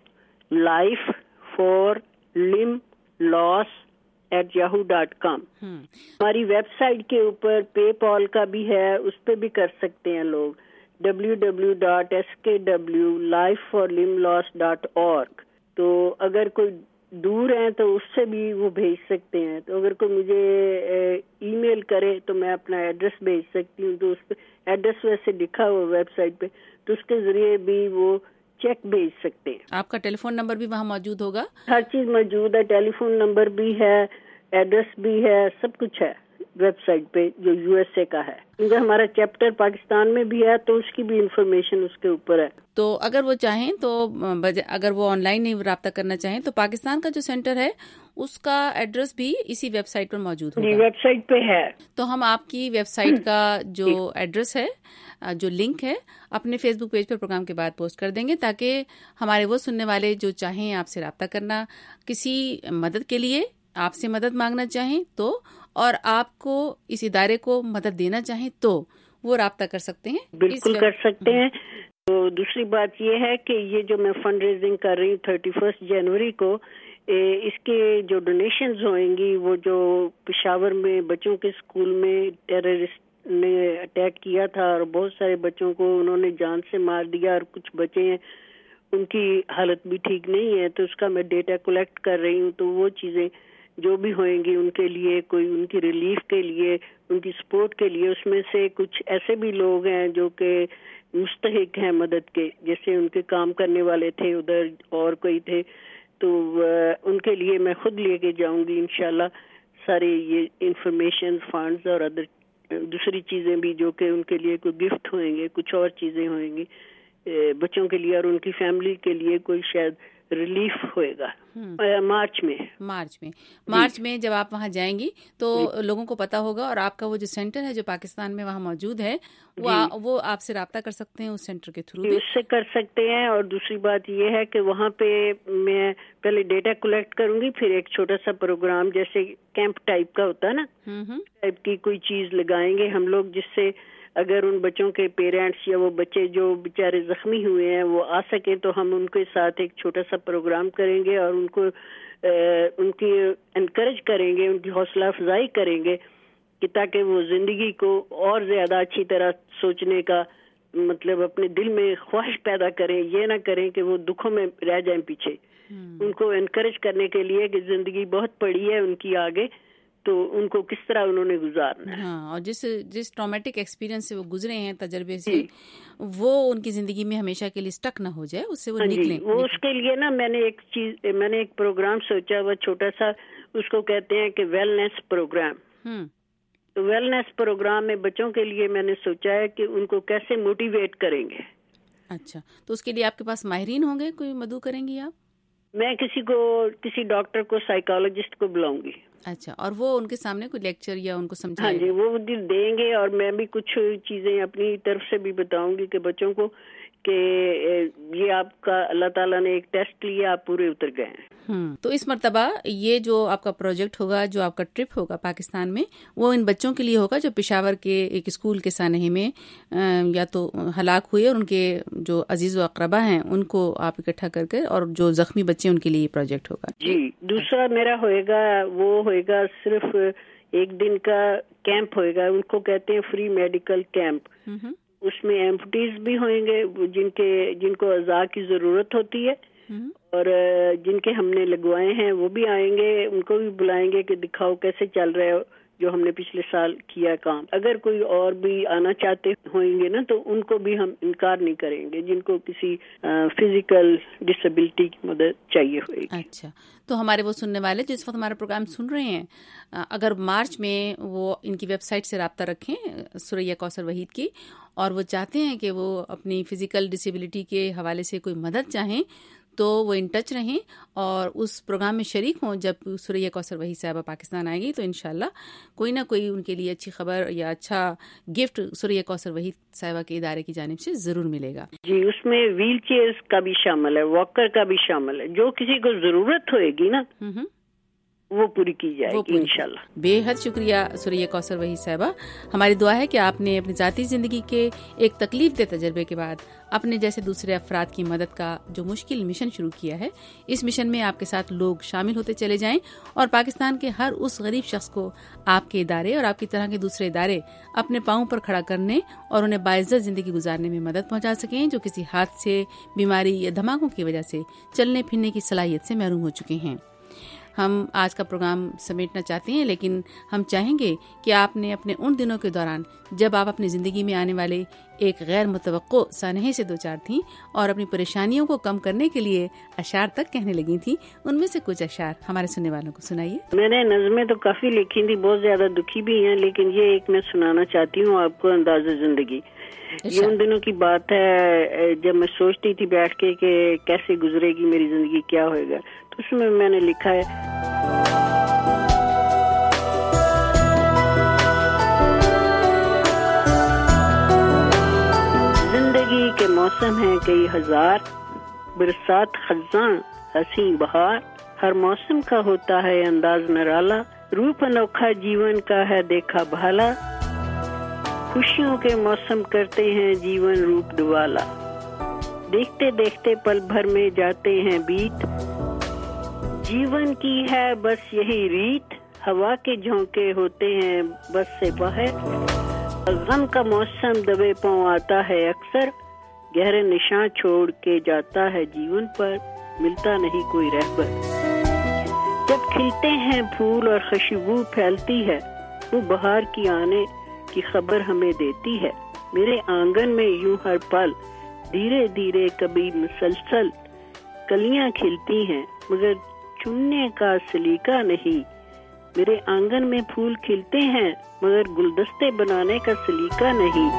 life for limb loss at Yahoo dot com. ہماری ویب سائٹ کے اوپر پے پال کا بھی ہے، اس پہ بھی کر سکتے ہیں لوگ، W W dot S K W life for limb loss dot org. تو اگر کوئی دور ہیں تو اس سے بھی وہ بھیج سکتے ہیں. تو اگر کوئی مجھے ای میل کرے تو میں اپنا ایڈریس بھیج سکتی ہوں. تو اس پہ ایڈریس ویسے لکھا ہوا ویب سائٹ پہ، تو اس کے ذریعے بھی وہ چیک بھیج سکتے ہیں. آپ کا ٹیلی فون نمبر بھی وہاں موجود ہوگا؟ ہر چیز موجود ہے، ٹیلی فون نمبر بھی ہے، ایڈریس بھی ہے، سب کچھ ہے ویب سائٹ پہ جو یو ایس اے کا ہے. کیونکہ ہمارا چیپٹر پاکستان میں بھی ہے تو اس کی بھی انفارمیشن اس کے اوپر ہے. تو اگر وہ چاہیں تو اگر وہ آن لائن نہیں رابطہ کرنا چاہیں تو پاکستان کا جو سینٹر ہے اس کا ایڈریس بھی اسی ویب سائٹ پر موجود ہوگا؟ جی، ویب سائٹ پہ ہے. تو ہم آپ کی ویب سائٹ کا جو ایڈریس ہے، جو لنک ہے، اپنے فیس بک پیج پر پروگرام کے بعد پوسٹ کر دیں گے، تاکہ ہمارے وہ سننے والے جو چاہیں آپ سے رابطہ کرنا، کسی مدد کے لیے آپ سے مدد مانگنا چاہیں تو، اور آپ کو اس ادارے کو مدد دینا چاہیں تو وہ رابطہ کر سکتے ہیں. بالکل کر سکتے ہیں. تو دوسری بات یہ ہے کہ یہ جو میں فنڈ ریزنگ کر رہی ہوں تھرٹی فرسٹ جنوری کو، اس کے جو ڈونیشنز ہوئیں گی، وہ جو پشاور میں بچوں کے اسکول میں ٹیررسٹ نے اٹیک کیا تھا اور بہت سارے بچوں کو انہوں نے جان سے مار دیا، اور کچھ بچے ہیں ان کی حالت بھی ٹھیک نہیں ہے، تو اس کا میں ڈیٹا کلیکٹ کر رہی ہوں. تو وہ چیزیں جو بھی ہوئیں گی ان کے لیے، کوئی ان کی ریلیف کے لیے، ان کی سپورٹ کے لیے، اس میں سے کچھ ایسے بھی لوگ ہیں جو کہ مستحق ہیں مدد کے، جیسے ان کے کام کرنے والے تھے ادھر اور کوئی تھے، تو ان کے لیے میں خود لے کے جاؤں گی انشاءاللہ سارے یہ انفارمیشن، فنڈز اور ادر دوسری چیزیں بھی جو کہ ان کے لیے کوئی گفٹ ہوئیں گے، کچھ اور چیزیں ہوئیں گی بچوں کے لیے اور ان کی فیملی کے لیے، کوئی شاید ریلیف ہوئے گا مارچ میں. مارچ میں مارچ میں جب آپ وہاں جائیں گی تو لوگوں کو پتا ہوگا، اور آپ کا وہ جو سینٹر ہے جو پاکستان میں وہاں موجود ہے وہ وہ آپ سے رابطہ کر سکتے ہیں اس سینٹر کے تھرو، اس سے کر سکتے ہیں. اور دوسری بات یہ ہے کہ وہاں پہ میں پہلے ڈیٹا کلیکٹ کروں گی، پھر ایک چھوٹا سا پروگرام جیسے کیمپ ٹائپ کا ہوتا ہے نا، ٹائپ کی کوئی چیز لگائیں گے ہم لوگ، جس سے اگر ان بچوں کے پیرنٹس یا وہ بچے جو بیچارے زخمی ہوئے ہیں وہ آ سکے تو ہم ان کے ساتھ ایک چھوٹا سا پروگرام کریں گے اور ان کو ان کی انکریج کریں گے، ان کی حوصلہ افزائی کریں گے کہ تاکہ وہ زندگی کو اور زیادہ اچھی طرح سوچنے کا مطلب اپنے دل میں خواہش پیدا کریں، یہ نہ کریں کہ وہ دکھوں میں رہ جائیں پیچھے. ان کو انکریج کرنے کے لیے کہ زندگی بہت پڑی ہے ان کی آگے، تو ان کو کس طرح انہوں نے گزارنا ہے. ہاں، اور جس جس ٹرامیٹک ایکسپیرینس سے وہ گزرے ہیں، تجربے سے، وہ ان کی زندگی میں ہمیشہ کے لیے اسٹک نہ ہو جائے، اس سے وہ نکلیں. وہ اس کے لیے نا میں نے ایک چیز میں نے ایک پروگرام سوچا ہوا چھوٹا سا، اس کو کہتے ہیں کہ ویلنس پروگرام. تو ویلنس پروگرام میں بچوں کے لیے میں نے سوچا ہے کہ ان کو کیسے موٹیویٹ کریں گے. اچھا، تو اس کے لیے آپ کے پاس ماہرین ہوں گے، کوئی مدعو کریں گی آپ؟ میں کسی کو کسی ڈاکٹر کو، سائیکالوجسٹ کو بلاؤں گی. اچھا، اور وہ ان کے سامنے کوئی لیکچر یا ان کو سمجھائیں گے؟ ہاں جی، وہ دیں گے، اور میں بھی کچھ چیزیں اپنی طرف سے بھی بتاؤں گی کہ بچوں کو کہ یہ آپ کا اللہ تعالیٰ نے ایک ٹیسٹ لیا، آپ پورے اتر گئے ہیں. تو اس مرتبہ یہ جو آپ کا پروجیکٹ ہوگا، جو آپ کا ٹرپ ہوگا پاکستان میں، وہ ان بچوں کے لیے ہوگا جو پشاور کے ایک اسکول کے سانحے میں یا تو ہلاک ہوئے، اور ان کے جو عزیز و اقربا ہیں ان کو آپ اکٹھا کر کے، اور جو زخمی بچے ان کے لیے یہ پروجیکٹ ہوگا. جی، دوسرا میرا ہوئے گا، وہ ہوئے گا صرف ایک دن کا کیمپ ہوئے گا، ان کو کہتے ہیں فری میڈیکل کیمپ. اس میں ایمپٹیز بھی ہوئیں گے جن کے جن کو اعضاء کی ضرورت ہوتی ہے، اور جن کے ہم نے لگوائے ہیں وہ بھی آئیں گے، ان کو بھی بلائیں گے کہ دکھاؤ کیسے چل رہا ہے جو ہم نے پچھلے سال کیا کام. اگر کوئی اور بھی آنا چاہتے ہوئیں گے نا تو ان کو بھی ہم انکار نہیں کریں گے، جن کو کسی فزیکل ڈسیبلٹی کی مدد چاہیے ہوئے گی. اچھا، تو ہمارے وہ سننے والے جو اس وقت ہمارا پروگرام سن رہے ہیں، اگر مارچ میں وہ ان کی ویب سائٹ سے رابطہ رکھیں، ثریا کوثر وحید کی، اور وہ چاہتے ہیں کہ وہ اپنی فزیکل ڈسیبلٹی کے حوالے سے کوئی مدد چاہیں، تو وہ ان ٹچ رہیں اور اس پروگرام میں شریک ہوں. جب ثریا کوثر وحید صاحبہ پاکستان آئے گی تو انشاءاللہ کوئی نہ کوئی ان کے لیے اچھی خبر یا اچھا گفٹ ثریا کوثر وحید صاحبہ کے ادارے کی جانب سے ضرور ملے گا. جی اس میں ویل چیئرز کا بھی شامل ہے, واکر کا بھی شامل ہے, جو کسی کو ضرورت ہوئے گی نا وہ پوری کی جائے گی انشاءاللہ. بے حد شکریہ ثریا کوثر وحید صاحبہ. ہماری دعا ہے کہ آپ نے اپنی ذاتی زندگی کے ایک تکلیف دہ تجربے کے بعد اپنے جیسے دوسرے افراد کی مدد کا جو مشکل مشن شروع کیا ہے, اس مشن میں آپ کے ساتھ لوگ شامل ہوتے چلے جائیں اور پاکستان کے ہر اس غریب شخص کو آپ کے ادارے اور آپ کی طرح کے دوسرے ادارے اپنے پاؤں پر کھڑا کرنے اور انہیں باعزت زندگی گزارنے میں مدد پہنچا سکیں, جو کسی حادثے, بیماری یا دھماکوں کی وجہ سے چلنے پھرنے کی صلاحیت سے محروم ہو چکے ہیں. ہم آج کا پروگرام سمیٹنا چاہتے ہیں, لیکن ہم چاہیں گے کہ آپ نے اپنے ان دنوں کے دوران جب آپ اپنی زندگی میں آنے والے ایک غیر متوقع سانحے سے دوچار تھیں اور اپنی پریشانیوں کو کم کرنے کے لیے اشعار تک کہنے لگی تھیں, ان میں سے کچھ اشعار ہمارے سننے والوں کو سنائیے. میں نے نظمیں تو کافی لکھی تھی, بہت زیادہ دکھی بھی ہیں, لیکن یہ ایک میں سنانا چاہتی ہوں آپ کو, انداز زندگی. یہ ان دنوں کی بات ہے جب میں سوچتی تھی بیٹھ کے کہ کیسے گزرے گی میری زندگی, کیا ہوئے گا. تو اس میں میں نے لکھا ہے, زندگی کے موسم ہیں کئی ہزار, برسات خزاں حسین بہار, ہر موسم کا ہوتا ہے انداز نرالا, روپ انوکھا جیون کا ہے دیکھا بھالا, خوشیوں کے موسم کرتے ہیں جیون روپ دوالا, دیکھتے دیکھتے پل بھر میں جاتے ہیں بیت, جیون کی ہے بس یہی ریت, ہوا کے جھونکے ہوتے ہیں بس سے باہر, غم کا موسم دبے پاؤں آتا ہے اکثر, گہرے نشان چھوڑ کے جاتا ہے جیون پر, ملتا نہیں کوئی رہبر. جب کھلتے ہیں پھول اور خوشبو پھیلتی ہے, وہ بہار کی آنے کی خبر ہمیں دیتی ہے. میرے آنگن میں یوں ہر پل دھیرے دھیرے کبھی مسلسل کلیاں کھلتی ہیں, مگر چننے کا سلیقہ نہیں. میرے آنگن میں پھول کھلتے ہیں مگر گلدستے بنانے کا سلیقہ نہیں.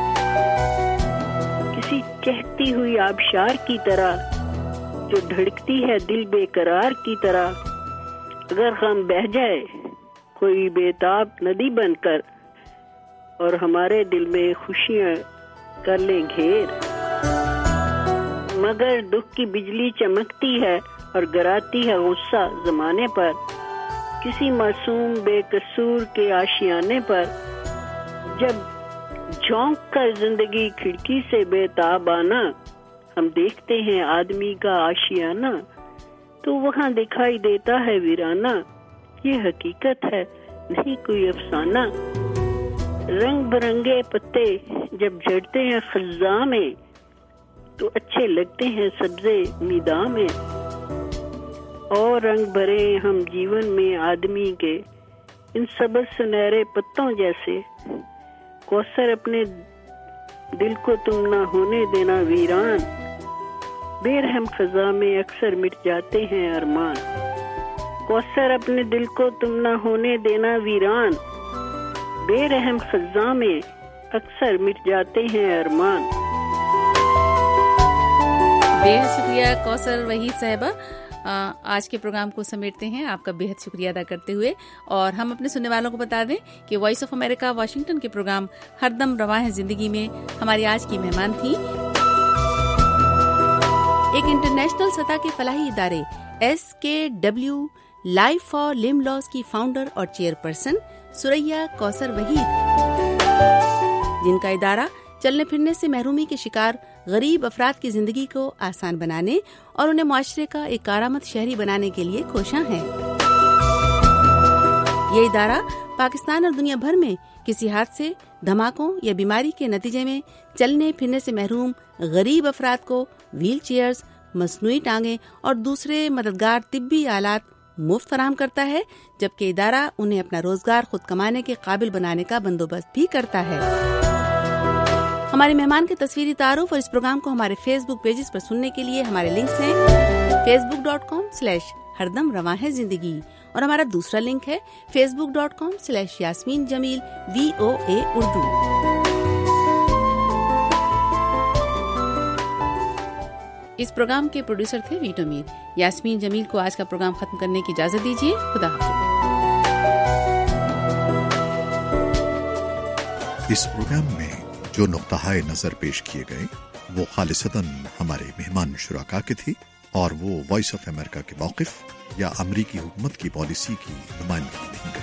کسی چہکتی ہوئی آبشار کی طرح جو دھڑکتی ہے دل بے قرار کی طرح, اگر غم بہہ جائے کوئی بےتاب ندی بن کر, اور ہمارے دل میں خوشیاں کر لیں گھیر, مگر دکھ کی بجلی چمکتی ہے اور گراتی ہے غصہ زمانے پر, کسی معصوم بے قصور کے آشیانے پر. جب جھونک کر زندگی کھڑکی سے بے تاب آنا, ہم دیکھتے ہیں آدمی کا آشیانہ, تو وہاں دکھائی دیتا ہے ویرانہ. یہ حقیقت ہے نہیں کوئی افسانہ. رنگ برنگے پتے جب جھڑتے ہیں خزاں میں, تو اچھے لگتے ہیں سبزے میدان میں. اور رنگ بھرے ہم جیون میں آدمی کے ان سبز سنہرے پتوں جیسے, کوثر اپنے دل کو تم نہ ہونے دینا ویران, بے رحم خزاں میں اکثر مٹ جاتے ہیں ارمان. کوثر اپنے دل کو تم نہ ہونے دینا ویران, بے رحم خزاں میں اکثر مٹ جاتے ہیں ارمان. بے حد شکریہ کوثر وحید صاحبہ. آج کے پروگرام کو سمیٹتے ہیں آپ کا بے حد شکریہ ادا کرتے ہوئے, اور ہم اپنے سننے والوں کو بتا دیں کہ وائس آف امریکہ واشنگٹن کے پروگرام ہر دم رواں ہے زندگی میں ہماری آج کی مہمان تھی ایک انٹرنیشنل سطح کے فلاحی ادارے S K W life for limb لاس کی فاؤنڈر اور چیئر پرسن ثریا کوثر وحید, جن کا ادارہ چلنے پھرنے سے محرومی کے شکار غریب افراد کی زندگی کو آسان بنانے اور انہیں معاشرے کا ایک کارآمد شہری بنانے کے لیے کوشاں ہے. یہ ادارہ پاکستان اور دنیا بھر میں کسی حادثے, دھماکوں یا بیماری کے نتیجے میں چلنے پھرنے سے محروم غریب افراد کو ویل چیئرز, مصنوعی ٹانگیں اور دوسرے مددگار طبی آلات مفت فراہم کرتا ہے, جبکہ ادارہ انہیں اپنا روزگار خود کمانے کے قابل بنانے کا بندوبست بھی کرتا ہے. ہمارے مہمان کے تصویری تعارف اور اس پروگرام کو ہمارے فیس بک پیجز پر سننے کے لیے ہمارے لنکس ہیں Facebook dot com slash ہردم رواں ہے زندگی, اور ہمارا دوسرا لنک ہے Facebook dot com slash Yasmin Jamil V O A Urdu. اس پروگرام کے پروڈیوسر تھے ویٹو میر. یاسمین جمیل کو آج کا پروگرام ختم کرنے کی اجازت دیجیے. خدا حافظ. اس پروگرام میں جو نقطہ نظر پیش کیے گئے وہ خالصتاً ہمارے مہمان شرکا کے تھی اور وہ وائس آف امریکہ کے موقف یا امریکی حکومت کی پالیسی کی نمائندگی نہیں کرتے.